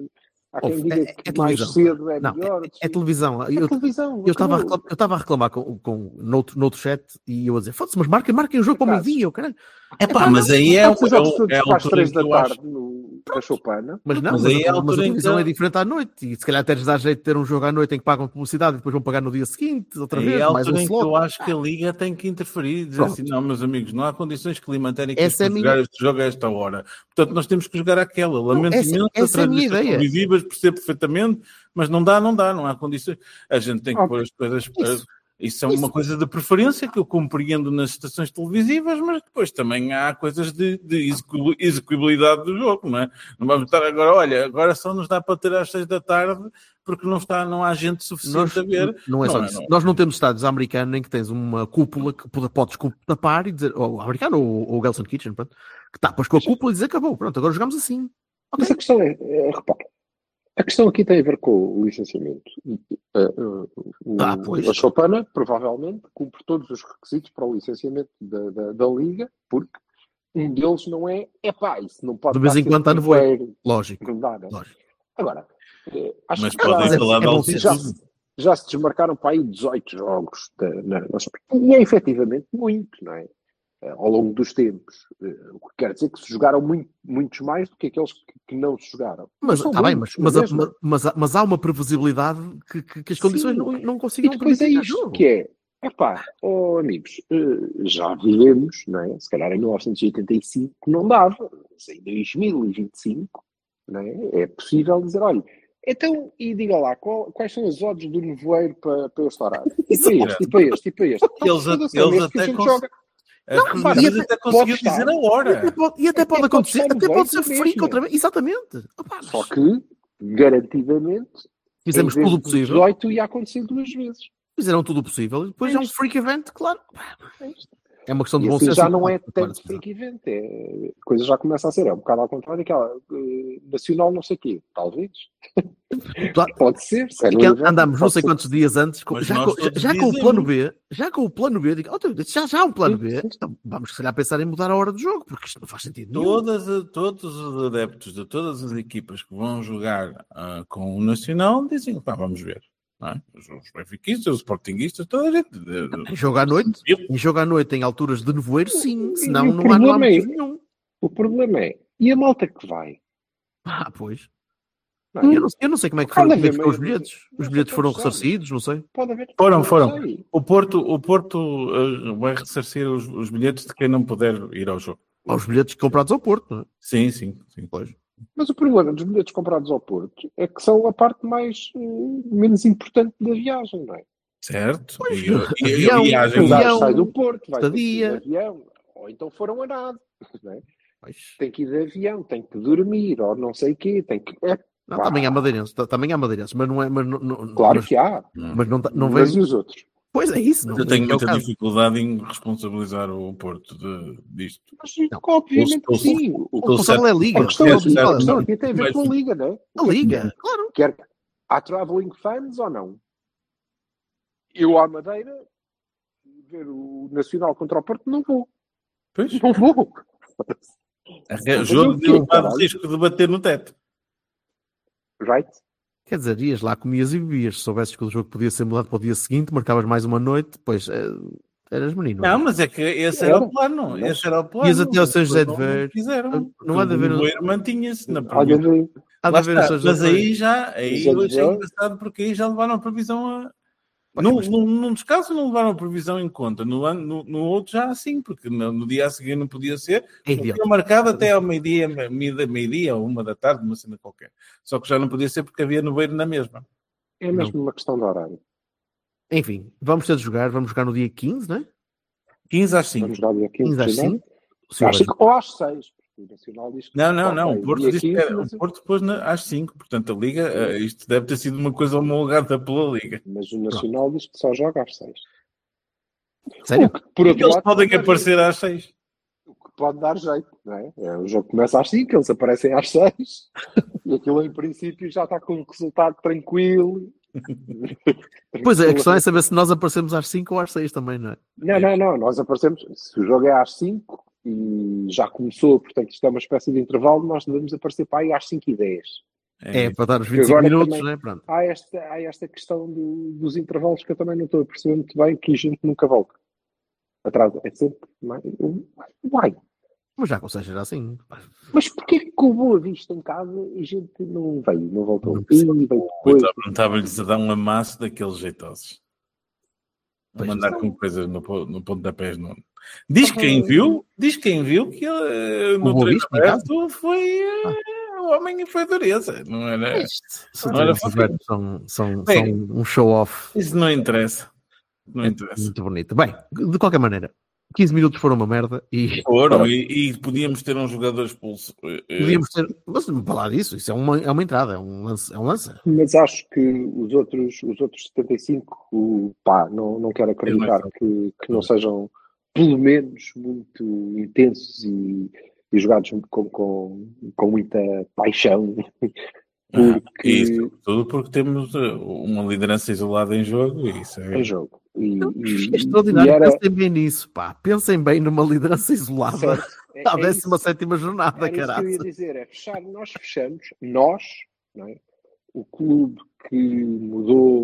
Há quem diga é, que é mais cedo é não, melhor. É, é televisão. É eu, televisão. Eu estava a reclamar, eu estava a reclamar com, com, noutro, noutro chat e eu a dizer, foda-se, mas marquem, marquem o jogo para o meio-dia, caralho. É pá, mas aí é o é às três da tarde no da Choupana. Mas não, mas, mas, aí a, mas a televisão que... é diferente à noite e se calhar até lhes dá jeito de ter um jogo à noite em que pagam publicidade e depois vão pagar no dia seguinte, outra aí vez, é mais um slot. slot. Eu acho que a Liga tem que interferir e dizer Pronto. assim, não, meus amigos, não há condições climatéricas essa para é jogar minha... este jogo a esta hora. Portanto, nós temos que jogar aquela. Lamento imenso, essa é a minha ideia. televisivas, percebo perfeitamente, mas não dá, não dá, não há condições. A gente tem que okay. pôr as coisas... Isso. Isso é uma Isso. coisa de preferência que eu compreendo nas estações televisivas, mas depois também há coisas de, de execuibilidade do jogo, não é? Não vamos estar agora, olha, agora só nos dá para ter às seis da tarde porque não, está, não há gente suficiente nós, a ver. Não é não só é, isso. Não. Nós não temos estados americanos em que tens uma cúpula que podes tapar e dizer, ou americano ou, ou Gelson Kitchen, pronto, que tapas com a cúpula e dizer acabou, pronto, agora jogamos assim. Okay. Mas a questão é, é repara, a questão aqui tem a ver com o licenciamento. Uh, uh, ah, a Choupana, provavelmente, cumpre todos os requisitos para o licenciamento da, da, da Liga, porque um deles não é, é pá, isso não pode... De vez em quando está no voeiro. Lógico. Não dá, não? Lógico. Agora, uh, acho mas que... podem falar é, de é altitude. Já, já se desmarcaram para aí dezoito jogos. Da, na, na, e é efetivamente muito, não é? Ao longo dos tempos. O que quer dizer que se jogaram muito, muitos mais do que aqueles que, que não se jogaram. Mas, São tá bem, mas, muitos, mas, não é mas, mas, há- mas há uma previsibilidade que, que, que as condições Sim. não, não E consigam depois é permitir. isto jogo. que é, epá, oh, amigos, eh, já vivemos, não é? Se calhar em mil novecentos e oitenta e cinco não dava, mas em dois mil e vinte e cinco, não é? É possível dizer, olha, então, e diga lá, qual- quais são as odds do nevoeiro para, para eu estourar? E para este, e para este, e para este. Eles, Foda-se, eles é mesmo que a até gente cons- joga. As Não, previsões repara, até pode conseguiu estar. dizer a E hora. até pode, e até Até pode pode acontecer, estar no até pode ser veio freak mesmo. outra vez. Exatamente. Opa, mas Só que, garantidamente, fizemos em vez tudo o de possível. dezoito ia acontecer duas vezes. Fizeram tudo o possível e depois é um freak event, claro. É isto. É uma questão de E bom assim senso. já não é Claro, tanto claro, freak event, é, a coisa já começa a ser, é um bocado ao contrário daquela eh, nacional não sei o quê, talvez. claro. Pode ser, se é É no que inverno, andamos não pode sei ser. quantos dias antes, com- Mas já, nós com, já, todos já com o dizemos. plano B, já com o plano B, digo, oh, já, já há um plano Sim, B, sim. então vamos se calhar pensar em mudar a hora do jogo, porque isto não faz sentido nenhum. Todas, todos os adeptos de todas as equipas que vão jogar ah, com o Nacional dizem, pá, vamos ver. Não é? Os, os benfiquistas, os sportinguistas, toda a gente. Em jogo à noite, em jogo à noite em alturas de nevoeiro, sim, senão E o não há, não há problema é- motivo nenhum. O problema é, e a malta que vai? Ah, pois. Não é? Eu não, eu não sei como é que Há foram, de como é que haver ficou os meio- bilhetes. Os não sei bilhetes foram quantos anos. ressarcidos, não sei. Pode haver. Foram, não foram. sei. O Porto, o Porto ah, vai ressarcir os, os bilhetes de quem não puder ir ao jogo. Aos bilhetes comprados ao Porto, não é? Sim, sim, sim. Pois. Mas o problema dos bilhetes comprados ao Porto é que são a parte mais eh, menos importante da viagem, não é? Certo. Pois, E, e, e avião, a viagem O gajo avião, sai do Porto, vai ter que ir de estadia. avião, ou então foram a nada, não é? Pois. Tem que ir de avião, tem que dormir, ou não sei o quê, tem que... É, Não, pá, também há madeirenses, ta- também há madeirenses, mas não é, mas não, não- claro mas, que há, mas não, tá- não mas vem. e os outros? Pois é isso, não. eu tenho é o muita caso. dificuldade em responsabilizar o Porto de, disto. Mas, Não. obviamente que O- sim. O responsável é a Liga. A questão, É, aqui, certo, a questão não. aqui tem a ver Mas- com a Liga, não é? A Liga, claro. Quer, há travelling fans ou não? Eu à Madeira, ver o Nacional contra o Porto, não vou. Pois. Não vou. O jogo o quê, deu o caralho? risco de bater no teto. Right? Quer dizer, ias lá, comias e bebias. Se soubesses que o jogo podia ser mudado para o dia seguinte, marcavas mais uma noite, pois eh, eras menino. Não, mas é que esse era o plano. Mas- Esse era o plano. Ias até ao São José de Não Ver. Fizeram. Não há de haver- O Nevoeiro mantinha-se na Olha, previsão. Há de Lá haver está. os São José Mas de Ver. aí já, aí Os outros eu achei já- engraçado porque aí já levaram a previsão a. Pois, Num, mas- num, num dos casos não levaram a previsão em conta, no, ano- no, no outro já assim, porque no, no dia a seguir não podia ser, É tinha idiota. marcado até ao meio-dia, meio- meio-dia ou uma da tarde, uma cena qualquer. Só que já não podia ser porque havia nevoeiro na mesma. É mesmo uma questão de horário. Enfim, vamos ter de jogar. Vamos jogar no dia quinze, não é? quinze às cinco. Vamos dar dia quinze quinze às de janeiro. cinco. Sim, Às vai- cinco ou às seis. Porque o Nacional diz que Não, não, ok, não. O Porto, dia disse que quinze, era- mas, o Porto pôs na- às cinco. Portanto, a Liga, eh, isto deve ter sido uma coisa homologada pela Liga. mas o Nacional diz que só joga às seis. Sério? O que, por outro Eles lado, podem pode dar aparecer às seis. jeito. O que pode dar jeito, não é? É, o jogo começa às cinco, eles aparecem às seis e aquilo em princípio já está com um resultado tranquilo. Pois é, a questão é saber se nós aparecemos às cinco ou às seis também, não é? Não, não, não, nós aparecemos, se o jogo é às cinco e já começou, portanto isto é uma espécie de intervalo, nós devemos aparecer para aí às cinco e dez. É, isso. para dar os vinte e cinco agora minutos, também- não é? Pronto. Há esta, há esta questão do- dos intervalos que eu também não estou a perceber muito bem, que a gente nunca volta. Atrás, é sempre, não é? Uai, Mas já consegue ser assim. mas porquê que com o Boa Vista em casa a gente não veio, não voltou? Não E percebo. veio depois. Estava- Estava-lhes a dar um amasso daqueles jeitosos. A Pois mandar com coisas no, po- no pontapés. No... Diz quem viu, diz quem viu que ele, no O Boa treino Vista, em aberto foi eh, o homem e foi dureza. Não era, São, Não era são, são, Bem, são um show-off. isso não interessa. Não É interessa. muito bonito. Bem, de qualquer maneira, quinze minutos foram uma merda e Foram, e, e podíamos ter um jogador expulso. Eh, eh, podíamos ter. Mas não falar disso, isso é uma, é uma entrada, é um lance. É um lance. Mas acho que os outros, os outros setenta e cinco, o- pá, não, não quero acreditar que, que não sejam pelo menos muito intensos e, e jogados com, com, com muita paixão. ah, Porque isso, tudo porque temos eh, uma liderança isolada em jogo. E isso é, é jogo. E, e- É extraordinário. e era, Pensem bem nisso, pá. Pensem bem numa liderança isolada certo, é, à é décima isso. sétima jornada, Era isso que eu ia caralho. dizer, é fechar, nós fechamos, nós, não é? O clube que mudou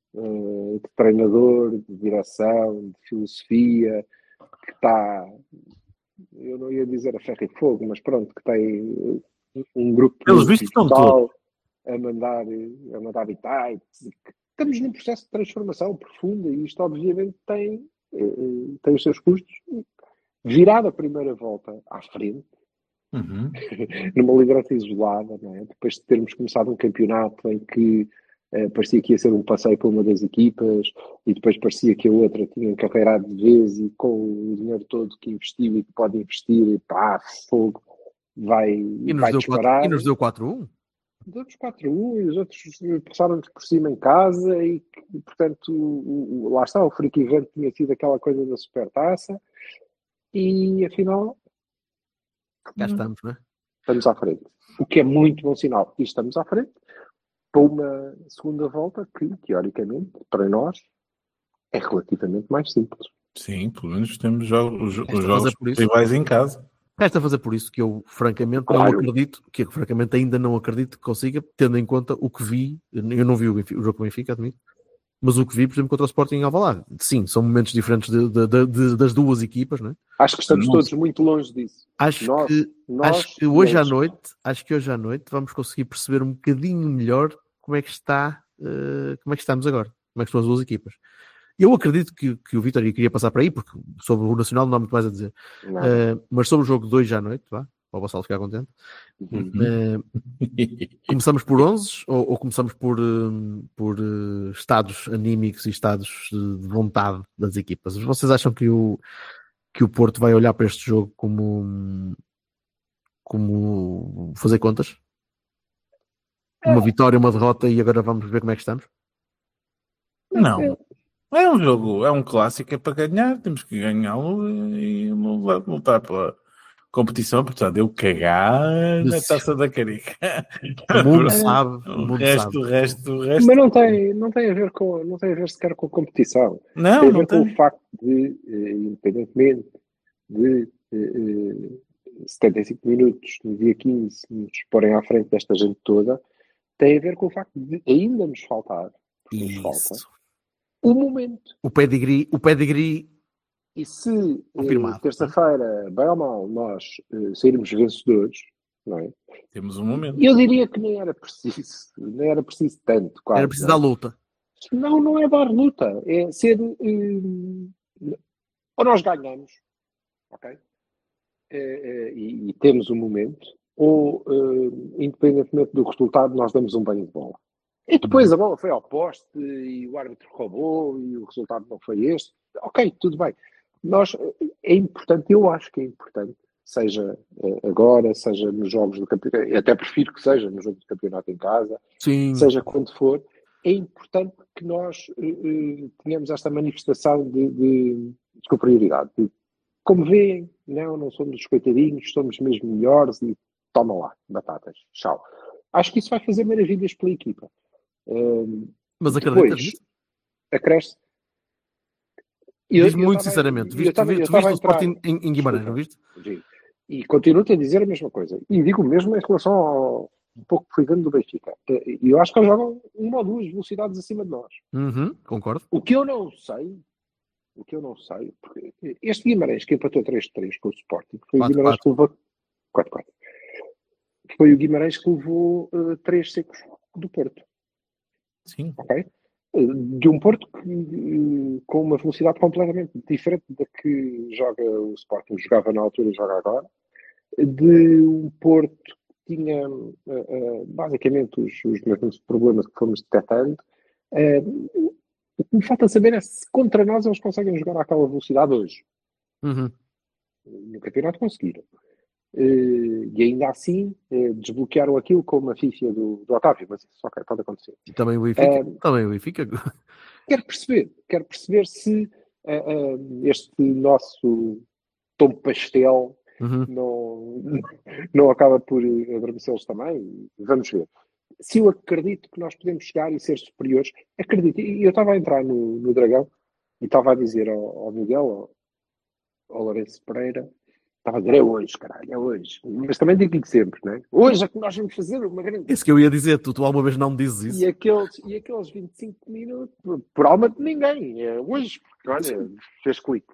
uh, de treinador, de direção, de filosofia, que está, eu não ia dizer a ferro e fogo, mas pronto, que tem um grupo Pelos vistos estão total a mandar, a mandar habitats. Estamos num processo de transformação profunda e isto obviamente tem, uh, tem os seus custos. Virar a primeira volta à frente, Uhum. numa liderança isolada, não é? Depois de termos começado um campeonato em que uh, parecia que ia ser um passeio para uma das equipas e depois parecia que a outra tinha encarreirado de vez e com o dinheiro todo que investiu e que pode investir, e pá, fogo, vai, E nos vai deu disparar. quatro- e nos deu quatro a um. Deu-nos quatro a um e os outros passaram-nos por cima em casa e, portanto, o, o, lá está, o Freak Event tinha sido aquela coisa da supertaça e, afinal, Cá estamos, não é? estamos à frente. O que é muito bom sinal. E estamos à frente para uma segunda volta que, teoricamente, para nós, é relativamente mais simples. Sim, pelo menos temos jogos, os, Resta os jogos fazer por isso. rivais em casa. Resta fazer por isso que eu, francamente, Claro. não acredito, que eu, francamente, ainda não acredito que consiga, tendo em conta o que vi. Eu não vi o, Benfica, o jogo com o Benfica, admito, mas o que vi, por exemplo, contra o Sporting em Alvalade. Sim, são momentos diferentes de, de, de, de, das duas equipas, não é? Acho que estamos Não. todos muito longe disso. Acho Nós, que, nós, acho que hoje à nós- noite, acho que hoje à noite vamos conseguir perceber um bocadinho melhor como é que está, eh, como é que estamos agora, como é que estão as duas equipas. Eu acredito que, que o Vítor queria passar para aí, porque sobre o Nacional não há muito mais a dizer. Não. Eh, mas sobre o jogo de hoje à noite, vá, para o Vassal ficar contente. Uhum. Eh, começamos por onze ou, ou começamos por, eh, por eh, estados anímicos e estados de, de vontade das equipas? Vocês acham que o, que o Porto vai olhar para este jogo como, como fazer contas? Uma vitória, uma derrota e agora vamos ver como é que estamos? Não. É um jogo, é um clássico, é para ganhar, temos que ganhá-lo e lutar lutar pela competição, portanto, eu cagar na Isso. taça da carica. O mundo É. sabe, o O mundo resto, sabe. o resto, o resto. Mas não tem, não tem a ver com, não tem a ver sequer com a competição. Não, tem a não ver com tem. o facto de, eh, independentemente de eh, eh, setenta e cinco minutos no dia quinze nos porem à frente desta gente toda, tem a ver com o facto de ainda nos faltar, porque nos falta, Isso. o momento. O pedigree, o pedigree E se eh, Confirmado. terça-feira, bem ou mal, nós eh, sairmos vencedores, não é? Temos um momento. Eu diria que nem era preciso, nem era preciso tanto, quase. era preciso dar não é? luta. Não, não é dar luta, é ser. hum, ou nós ganhamos, ok? Eh, eh, e, e temos um momento, ou, hum, independentemente do resultado, nós damos um banho de bola. E depois a bola foi ao poste e o árbitro roubou e o resultado não foi este. Ok, tudo bem. Nós, é importante, eu acho que é importante, seja eh, agora, seja nos jogos do campeonato, até prefiro que seja no jogo do campeonato em casa, Sim. seja quando for, é importante que nós eh, eh, tenhamos esta manifestação de, de, de superioridade. De, como veem, não, não somos os coitadinhos, somos mesmo melhores e toma lá, batatas, tchau. Acho que isso vai fazer maravilhas pela equipa. Um, Mas acreditas depois, nisso? acresce. Eu- Diz-me eu muito tava- sinceramente. eu Viste, tava- tu eu viste tava o a entrar- Sporting em, em Guimarães, não Desculpa. viste? Vi. E continuo-te a dizer a mesma coisa. E digo mesmo em relação ao um pouco que fui vendo do Benfica. E eu acho que eles jogam uma ou duas velocidades acima de nós. Uhum, concordo. O que eu não sei, o que eu não sei, porque este Guimarães que empatou três a três com o Sporting, foi o quatro a Guimarães que levou quatro a quatro. Foi o Guimarães que levou uh, três secos do Porto, Sim. ok? Uh, De um Porto que, uh, com uma velocidade completamente diferente da que joga o Sporting, jogava na altura e joga agora, de um Porto que tinha uh, uh, basicamente os, os mesmos problemas que fomos detectando. Uh, o que me falta saber é se contra nós eles conseguem jogar àquela velocidade hoje. Uhum. No campeonato conseguiram. Uh, e ainda assim uh, desbloquearam aquilo com uma fífia do, do Otávio, mas isso ok, pode acontecer. E também o Benfica. É. Também o Benfica. Quero perceber, quero perceber se uh, uh, este nosso tom pastel Uhum. não, não acaba por adormecê-los também. Vamos ver. Se eu acredito que nós podemos chegar e ser superiores, acredito. E eu estava a entrar no, no Dragão e estava a dizer ao, ao Miguel, ao, ao Lourenço Pereira, Estava a dizer, é hoje, caralho, é hoje. Mas também digo-lhe sempre, não é? Hoje é que nós vamos fazer uma grande... Isso que eu ia dizer, tu, tu alguma vez não me dizes isso. E aqueles, e aqueles vinte e cinco minutos, por, por alma de ninguém, é hoje, porque olha, fez clique.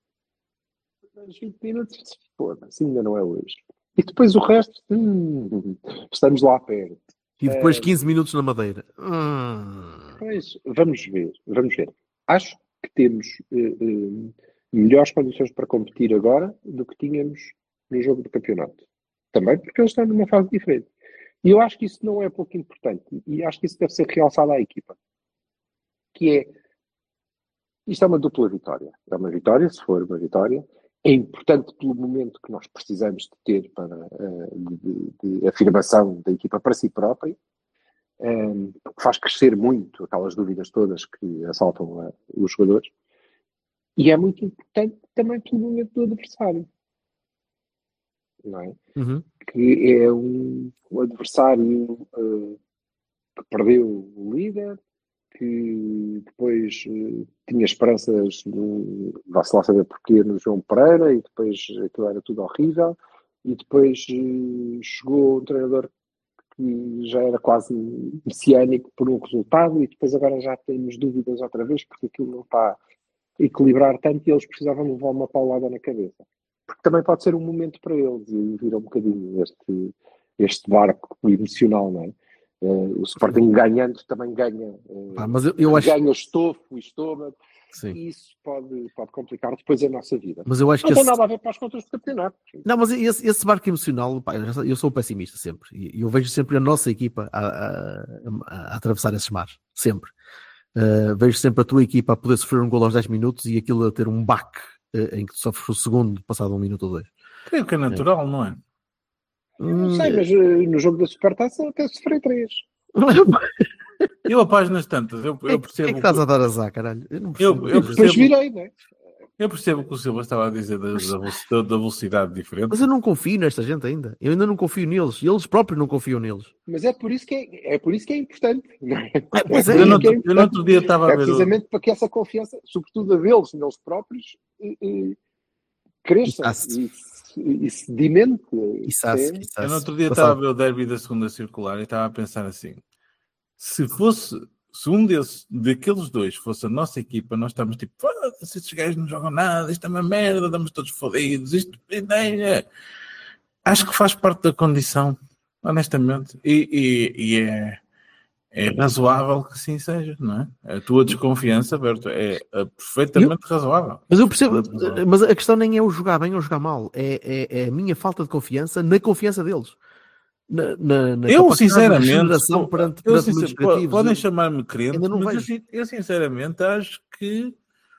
Mas vinte minutos, foda-se, ainda não é hoje. E depois o resto, hum, estamos lá perto. E depois É, quinze minutos na Madeira. Hum. Pois, vamos ver, vamos ver. Acho que temos eh, eh, melhores condições para competir agora do que tínhamos no jogo do campeonato. Também porque eles estão numa fase diferente. E eu acho que isso não é pouco importante. E acho que isso deve ser realçado à equipa. Que é, isto é uma dupla vitória. É uma vitória, se for uma vitória. É importante pelo momento que nós precisamos de ter para, uh, de, de afirmação da equipa para si própria. Um, faz crescer muito aquelas dúvidas todas que assaltam uh, os jogadores. E é muito importante também pelo momento do adversário. Não é? Uhum. Que é um, um adversário uh, que perdeu o líder, que depois uh, tinha esperanças, no, vá-se lá saber porquê, no João Pereira, e depois aquilo era tudo horrível, e depois uh, chegou um treinador que já era quase messiânico por um resultado, e depois agora já temos dúvidas outra vez, porque aquilo não está a equilibrar tanto e eles precisavam levar uma paulada na cabeça. Porque também pode ser um momento para eles e virar um bocadinho este, este barco emocional, não é? Uh, o Sporting ganhando também ganha, uh, Ah, mas eu, eu acho, ganha estofo e estômago, sim. e isso pode, pode complicar depois a nossa vida. Mas eu acho Não que tem esse... nada a ver para as contas do campeonato. Não, mas esse, esse barco emocional, pá, eu, já- eu sou pessimista sempre. E eu vejo sempre a nossa equipa a, a- a- a atravessar esses mares. Sempre. Uh, vejo sempre a tua equipa a poder sofrer um gol aos dez minutos e aquilo a ter um baque uh, em que tu sofres o segundo passado um minuto ou dois. Creio que é natural, não é? Não sei, mas uh, no jogo da Supertaça até sofrei três. Eu, a páginas tantas, eu, O que é eu que percebo. é que estás a dar azar, caralho? Eu não Eu- percebo. eu Depois percebo. virei, não é? Eu percebo o que o Silva estava a dizer da, da velocidade, da velocidade diferente. Mas eu não confio nesta gente ainda. Eu ainda não confio neles. E eles próprios não confiam neles. Mas é por isso que é, é, por isso que é importante. Não é? Ah, pois é, por Eu isso no, que é outro- eu no outro dia estava a É ver. o- precisamente para que essa confiança, sobretudo a deles, neles próprios, eh, eh, cresça E sasse. e, se- e sedimente. E sasse, É, e Eu sasse. no outro dia Passado. estava a ver o derby da segunda circular e estava a pensar assim: se fosse, se um desses, daqueles dois fosse a nossa equipa, nós estamos tipo, foda-se, estes gajos não jogam nada, isto é uma merda, estamos todos fodidos, isto é. Acho que faz parte da condição, honestamente, e, e- e é, é razoável que assim seja, não é? A tua desconfiança, Berto, é, é perfeitamente razoável. Mas eu percebo, Perfeitamente razoável. mas a questão nem é o jogar bem ou jogar mal, é, é, é a minha falta de confiança na confiança deles. Na, na, na Eu, capacidade de sinceramente, regeneração pô, perante, eu, perante sincer- muitos criativos. podem Eu- chamar-me crente, ainda não mas eu, vejo. sin- eu sinceramente acho que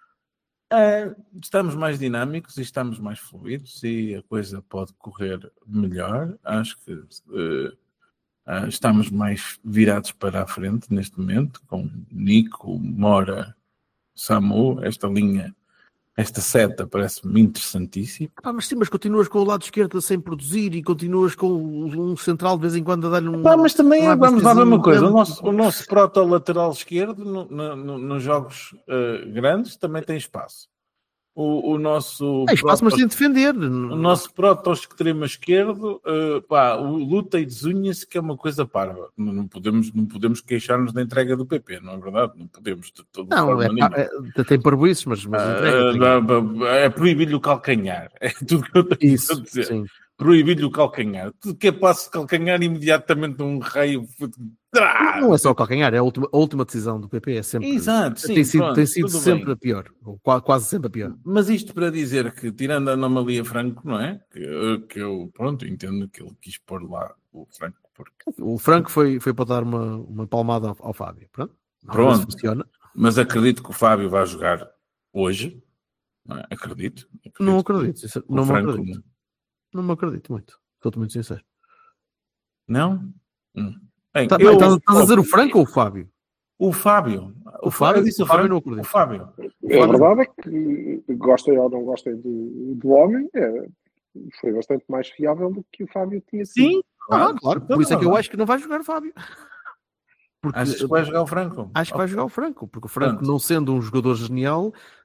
ah, estamos mais dinâmicos e estamos mais fluidos e a coisa pode correr melhor. Acho que eh, ah, estamos mais virados para a frente neste momento, com Nico, Mora, Samu, esta linha, esta seta parece-me interessantíssima. Ah, mas sim, mas continuas com o lado esquerdo sem produzir e continuas com um central de vez em quando a dar-lhe um. Pá, mas também um vamos lá ver uma ABCzinho coisa, o mesmo. nosso, o nosso proto-lateral esquerdo no- no- no- nos jogos eh, grandes também tem espaço. O, o nosso É espaço, mas proto- tem de defender. o nosso proto-extremo esquerdo, eh, pá, o luta e desunha-se que é uma coisa parva. Não, não podemos, não podemos queixar-nos da entrega do P P, não é verdade? Não podemos de toda Não, forma é, nenhuma. é, tem parboices, mas, mas entrega. tem- Ah, é proibir-lhe o calcanhar. É tudo que eu tenho a Isso, dizer. sim. Proibir-lhe o calcanhar. Tudo que é passo de calcanhar, imediatamente um raio. Ah! Não é só o calcanhar, é a última, a última decisão do P P. É sempre. Exato, sim, tem sido, pronto, tem sido tudo sempre bem. a pior. Ou qua- quase sempre a pior. Mas isto para dizer que, tirando a anomalia Franco, não é? Que, que eu, pronto, entendo que ele quis pôr lá o Franco. Porque... O Franco foi, foi para dar uma, uma palmada ao, ao Fábio. Pronto. Não Pronto. sei se funciona. Mas acredito que o Fábio vai jogar hoje. Não é? Acredito. acredito. Não acredito. sincero- O Não me Franco, acredito. Não me acredito muito. Estou-te muito sincero. Não? Hum. Bem, Tá, eu- Estás estás a dizer o Franco ou o Fábio? O Fábio. O Fábio? Eu disse O Fábio Franco. não acredito. O Fábio. A verdade é que, gostem ou não gostem do, do homem, é, foi bastante mais fiável do que o Fábio tinha sido. Sim, Ah, claro. Então, Por isso é que eu não. acho que não vai jogar o Fábio. Porque Achas que vai jogar o Franco? acho que vai Ok. jogar o Franco. Porque o Franco, Pronto. não sendo um jogador genial,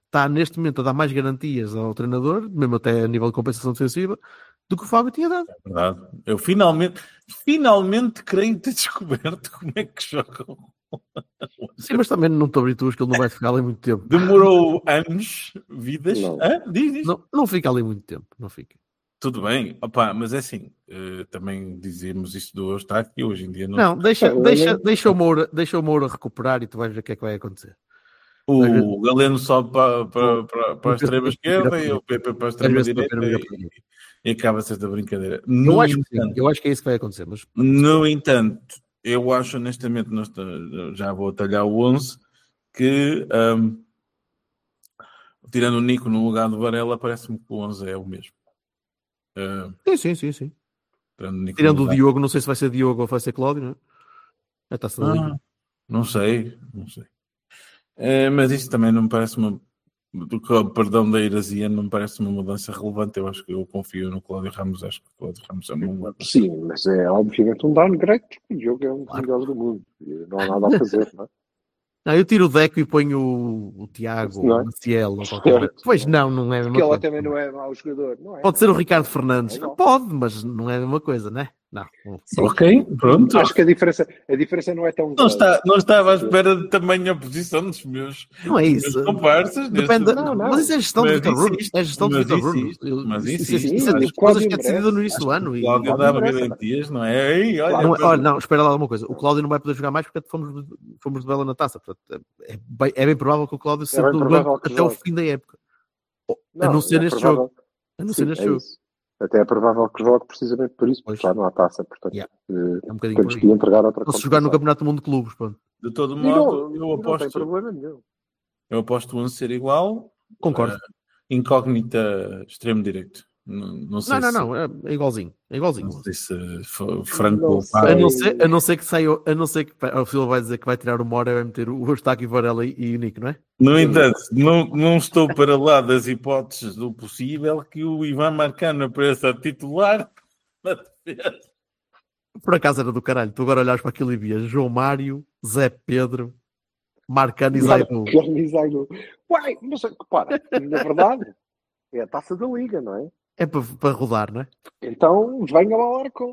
está neste momento a dar mais garantias ao treinador, mesmo até a nível de compensação defensiva, do que o Fábio tinha dado. É verdade. Eu finalmente, finalmente creio ter descoberto como é que jogam. Sim, mas também não te habituas que ele não vai ficar ali muito tempo. Demorou anos, vidas. Não. Hã? Diz, diz. Não, não fica ali muito tempo, não fica. Tudo bem, opa, mas é assim, uh, também dizemos isto do Eustáquio, hoje em dia não. Não, deixa, Eu deixa, nem- deixa, o Moura, deixa o Moura recuperar e tu vais ver o que é que vai acontecer. O Galeno sobe para, para, para, para a Às vezes extrema não esquerda tira e o Pepe para a Às extrema vezes não direita quero ver a e, partida. e acaba-se esta brincadeira. Eu No acho que sim, entanto, eu acho que é isso que vai acontecer, mas no entanto, eu acho honestamente, nós ta- já vou atalhar o onze, que um, tirando o Nico no lugar do Varela, parece-me que o onze é o mesmo. Uh, sim, sim, sim, sim. tirando o, Nico Tirando no o lugar- Diogo, não sei se vai ser Diogo ou vai ser Cláudio, não é? A taça da Liga. Ah, não sei, não sei. É, mas isso também não me parece uma. Do que, perdão da heresia, não me parece uma mudança relevante. Eu acho que eu confio no Cláudio Ramos. Acho que o Cláudio Ramos é uma. Sim, mas é obviamente um downgrade, porque o jogo é um dos Claro. melhores do mundo. E não há nada a fazer, não é? Não, eu tiro o Deco e ponho o, o Tiago, Não é? o Maciel ou qualquer coisa. Pois não, não é a mesma Porque ele coisa. também não é mau jogador, não é? Pode ser o Ricardo Fernandes. É igual. Pode, mas não é a mesma coisa, né? Não. Sim. Ok, pronto. Acho que a diferença, a diferença não é tão Não, grande. está, não estava à espera de tamanha oposição dos meus, Não é dos isso. meus comparsas. Depende, neste- Não, não. Mas isso é gestão Mas do Vitor isso Bruno. existe. É gestão do Mas Vitor isso Bruno. existe. Eu- Mas isso- isso isso- existe. isso é Sim, tipo o coisas Cláudio que é decidido no merece. início do Acho ano. que E... O Cláudio Cláudio dava merece, garantias, não é? Ei, olha, Não, é- mas- olha, não, espera lá uma coisa. O Cláudio não vai poder jogar mais porque fomos, fomos de bela na taça. Portanto, é, bem, é bem provável que o Cláudio seja bem do provável banco que até o jogue. fim da época. A Não, não ser é neste provável- jogo. A não Sim, ser neste é jogo. isso. Até é provável que jogue precisamente por isso, porque Pois. já não há taça. Portanto, Yeah. eh, É um bocadinho temos por que lhe aí. entregar outra Ou se jogar no competição. Campeonato do Mundo de Clubes. Pronto. De todo E modo, não, eu não tem aposto, problema nenhum. eu aposto o onze ser igual. Concordo. Eh, incógnita extremo direito. Não, não sei Não, não, se, não. É, é igualzinho. É igualzinho. Não sei se F- Franco Não ou sei. A Fábio. não ser, a não ser que saia, a não ser que o Silva vai dizer que vai tirar o Mora e vai meter o Eustáquio, Varela e, e o Nico, não é? No entanto, não, não estou para lá das hipóteses do possível que o Ivan Marcano apareça a titular na defesa. Por acaso era do caralho. Tu agora olhas para aquilo e vias João Mário, Zé Pedro, Marcano e Zaidu. Zaidu. Uai, mas repara, na verdade, é a taça da Liga, não é? É para, para rodar, não é? Então, venha lá ao Alarcon.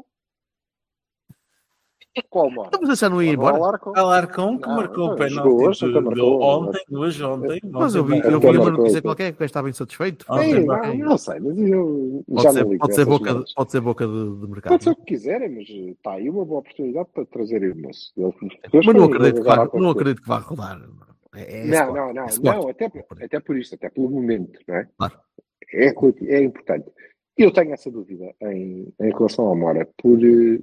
Qual mora? Então, mas já não ia embora? Alarcão que Não, marcou o não, penalti jogou hoje, de, então de marcou. ontem, duas ontem. Mas eu vi, ontem eu Até vi uma marcou, notícia então. qualquer que o estava insatisfeito. Ah, Ei, tem não, Ok. não sei, mas eu Pode já ser, não ligo pode ser essas boca, de, merdas. pode ser boca de, de mercado. Pode ser não o que quiserem, mas está aí uma boa oportunidade para trazer o moço. Ele, é? Mas não acredito, que agora vá, há pouco não tempo. acredito que vá rodar. É, é Não, sport, não, não, é sport. não, até, até por isso, até pelo momento, não é? Claro. É, relati- é importante. Eu tenho essa dúvida em, em relação ao Mora, por eh,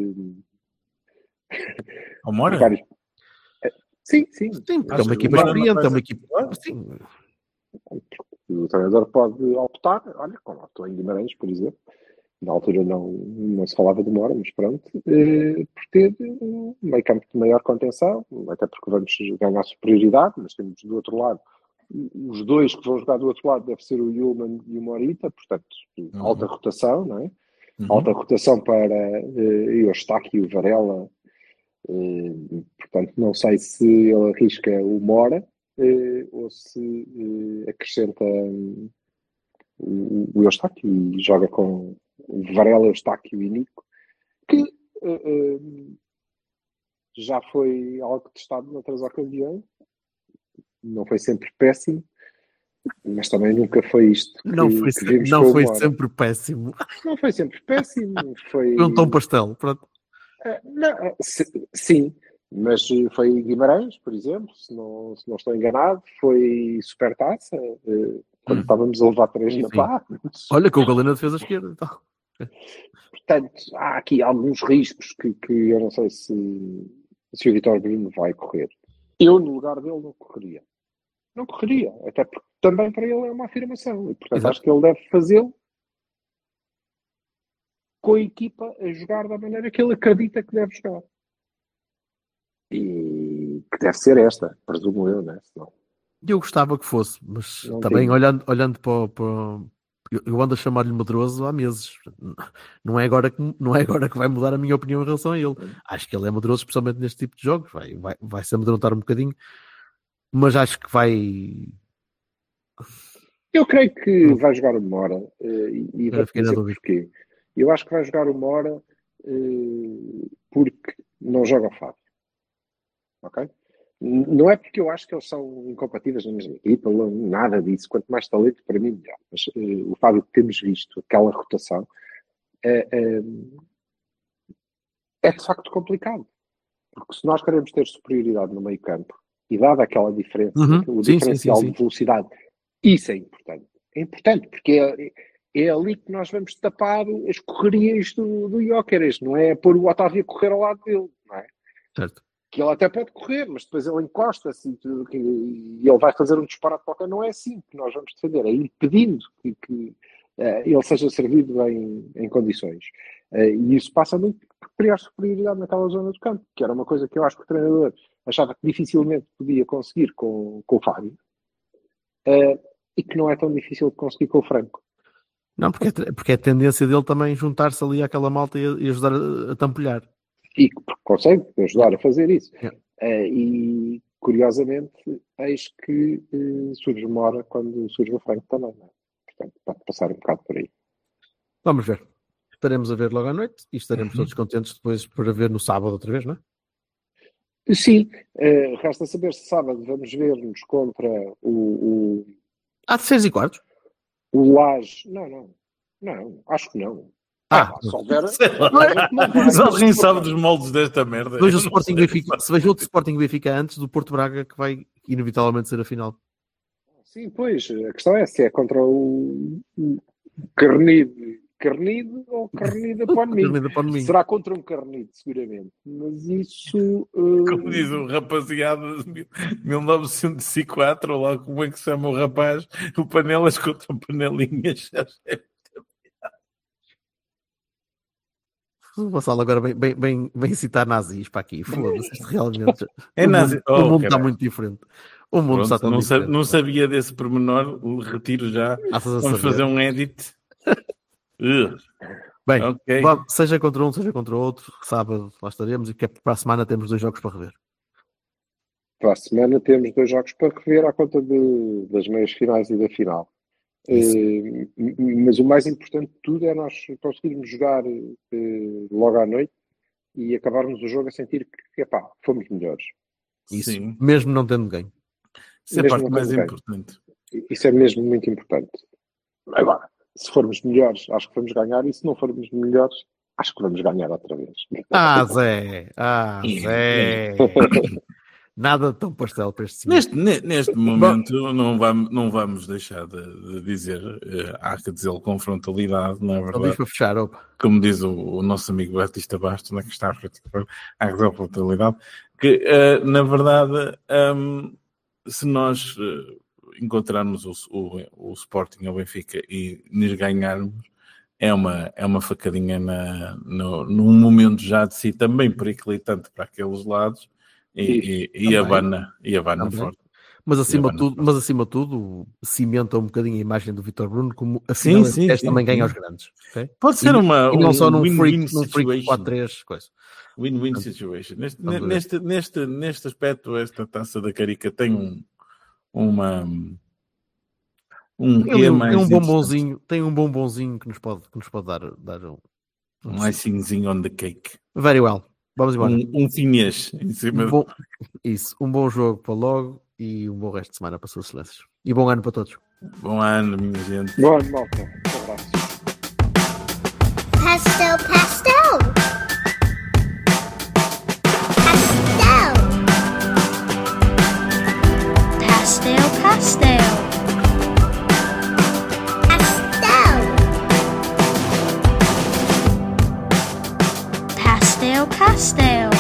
Ao Mora? vários. eh, Sim, sim. Sim, porque é Acho uma que equipa o Mora não experiente, vai é uma ser equipa. titular? Sim, O treinador pode optar, olha, como optou em Guimarães, por exemplo. Na altura não, não se falava de Mora, mas pronto, eh, por ter um meio campo de maior contenção, até porque vamos ganhar superioridade, mas temos do outro lado, os dois que vão jogar do outro lado deve ser o Yulman e o Morita, portanto, alta rotação, não é? Uhum. Alta rotação para eh, Eustáquio e o Varela, eh, portanto, não sei se ele arrisca o Mora eh, ou se eh, acrescenta hum, o, o Eustáquio e joga com o Varela, Eustáquio e Nico, que eh, eh, já foi algo testado noutras ocasiões, não foi sempre péssimo, mas também nunca foi isto que, não foi, que vimos não com o foi Mora. sempre péssimo. Não foi sempre péssimo, foi... Foi um tom pastel. Pronto. Eh, não, eh, se- sim, mas eh, foi Guimarães, por exemplo, se não, se não estou enganado, foi Supertaça, eh, quando Hum. estávamos a levar três na Sim. pá. Olha, com o Galena defesa esquerda. Então. Portanto, há aqui alguns riscos que, que eu não sei se, se o Vítor Bruno vai correr. Eu, no lugar dele, não correria. Não correria, até porque também para ele é uma afirmação. E, portanto, Exato. acho que ele deve fazê-lo com a equipa a jogar da maneira que ele acredita que deve jogar. E que deve ser esta, presumo eu, né? Senão, Eu gostava que fosse, mas Não também tinha. olhando, olhando para, o- para o- eu, eu ando a chamar-lhe medroso há meses. Não é, agora que, não é agora que vai mudar a minha opinião em relação a ele. Acho que ele é medroso, especialmente neste tipo de jogos. Vai, vai, vai se amedrontar um bocadinho, mas acho que vai Eu creio que vai jogar uma hora uh, e, e vou dizer porquê. Eu acho que vai jogar uma hora uh, porque não joga o Fábio. Ok? Não é porque eu acho que eles são incompatíveis na mesma equipa, nada disso. Quanto mais talento, para mim, melhor. Mas uh, o Fábio que temos visto, aquela rotação, uh, uh, é de facto complicado. Porque se nós queremos ter superioridade no meio campo, e dada aquela diferença, uhum. o sim, diferencial sim, sim, sim. de velocidade, isso é importante. É importante, porque é, é ali que nós vamos tapar as correrias do, do Gyökeres, não é pôr o Otávio a correr ao lado dele, não é? Certo. Que ele até pode correr, mas depois ele encosta-se e, e ele vai fazer um disparate qualquer. Não é assim que nós vamos defender, é impedindo que, que uh, ele seja servido em, em condições. Uh, e isso passa muito por criar superioridade naquela zona do campo, que era uma coisa que eu acho que o treinador achava que dificilmente podia conseguir com, com o Fábio, uh, e que não é tão difícil de conseguir com o Franco. Não, porque é, porque é a tendência dele também juntar-se ali àquela malta e, e ajudar a, a tampolhar. E consegue ajudar a fazer isso. Yeah. Uh, e, curiosamente, eis que uh, surge uma hora quando surge o Franco também. Não é? Portanto, pode passar um bocado por aí. Vamos ver. Estaremos a ver logo à noite e estaremos uhum. todos contentes depois para ver no sábado outra vez, não é? Sim. Uh, resta saber se sábado vamos ver-nos contra o... o... Ah, de seis e quartos? O Laje. Não, não. Não, acho que não. Ah, ah se houver... Mas alguém sabe dos moldes desta merda. Veja o Sporting Benfica, se veja outro Sporting Benfica antes do Porto Braga, que vai inevitavelmente ser a final. Sim, pois. A questão é se é contra o Carnido, Carnido ou Carnido Panmin. Será contra um Carnido, seguramente. Mas isso... Uh... Como diz o rapaziada de mil novecentos e quatro, ou lá como é que se chama o rapaz, o Panelas contra Panelinhas. O Vassalo agora bem, bem, bem, bem citar nazis para aqui. Foda-se, isto realmente... É o nazi... mundo, oh, o mundo está caralho. muito diferente. O mundo Pronto, está tão não diferente. Sa- não sabia desse pormenor, o retiro já. Assas Vamos fazer um edit. uh. Bem, okay. vamos, seja contra um, seja contra outro, sábado lá estaremos e que para a semana temos dois jogos para rever. Para a semana temos dois jogos para rever à conta de, das meias finais e da final. Uh, mas o mais importante de tudo é nós conseguirmos jogar uh, logo à noite e acabarmos o jogo a sentir que epá, fomos melhores. Isso, Sim. Mesmo não tendo ganho. Isso é a parte mais importante. Isso é mesmo muito importante. Agora, se formos melhores, acho que vamos ganhar, e se não formos melhores, acho que vamos ganhar outra vez. Ah, Zé! Ah, Zé! Nada tão pastel para este neste, neste momento não vamos, não vamos deixar de, de dizer, uh, há que dizer com frontalidade, na verdade. Para fechar, opa. Como diz o, o nosso amigo Batista Bastos, na que está há que dizer com frontalidade, que uh, na verdade, um, se nós uh, encontrarmos o, o, o Sporting ou o Benfica e nos ganharmos, é uma, é uma facadinha na, no, num momento já de si também periclitante para aqueles lados. E, e, e a Bana, e a Bana forte. Mas acima, tudo, forte. mas acima de tudo, cimenta um bocadinho a imagem do Vítor Bruno como a final sim, sim, sim, também ganha aos grandes. Okay? Pode ser e, uma. E não um só num win-win freak, num freak quatro três coisa. Win-win situation. Neste, neste, neste, neste aspecto, esta taça da Carica tem um. Uma. Um tem, mais tem um bombonzinho, tem um bombonzinho que nos pode, que nos pode dar, dar um. Um icingzinho on the cake. Very well. Vamos embora. Um, um finês em cima. Um bom, isso, um bom jogo para logo e um bom resto de semana para os seus silêncios. E bom ano para todos. Bom ano, minha gente. Bom ano, malta. Um abraço. Pastel, pastel. Pastel. Pastel, pastel. Pastel. Pastel, pastel.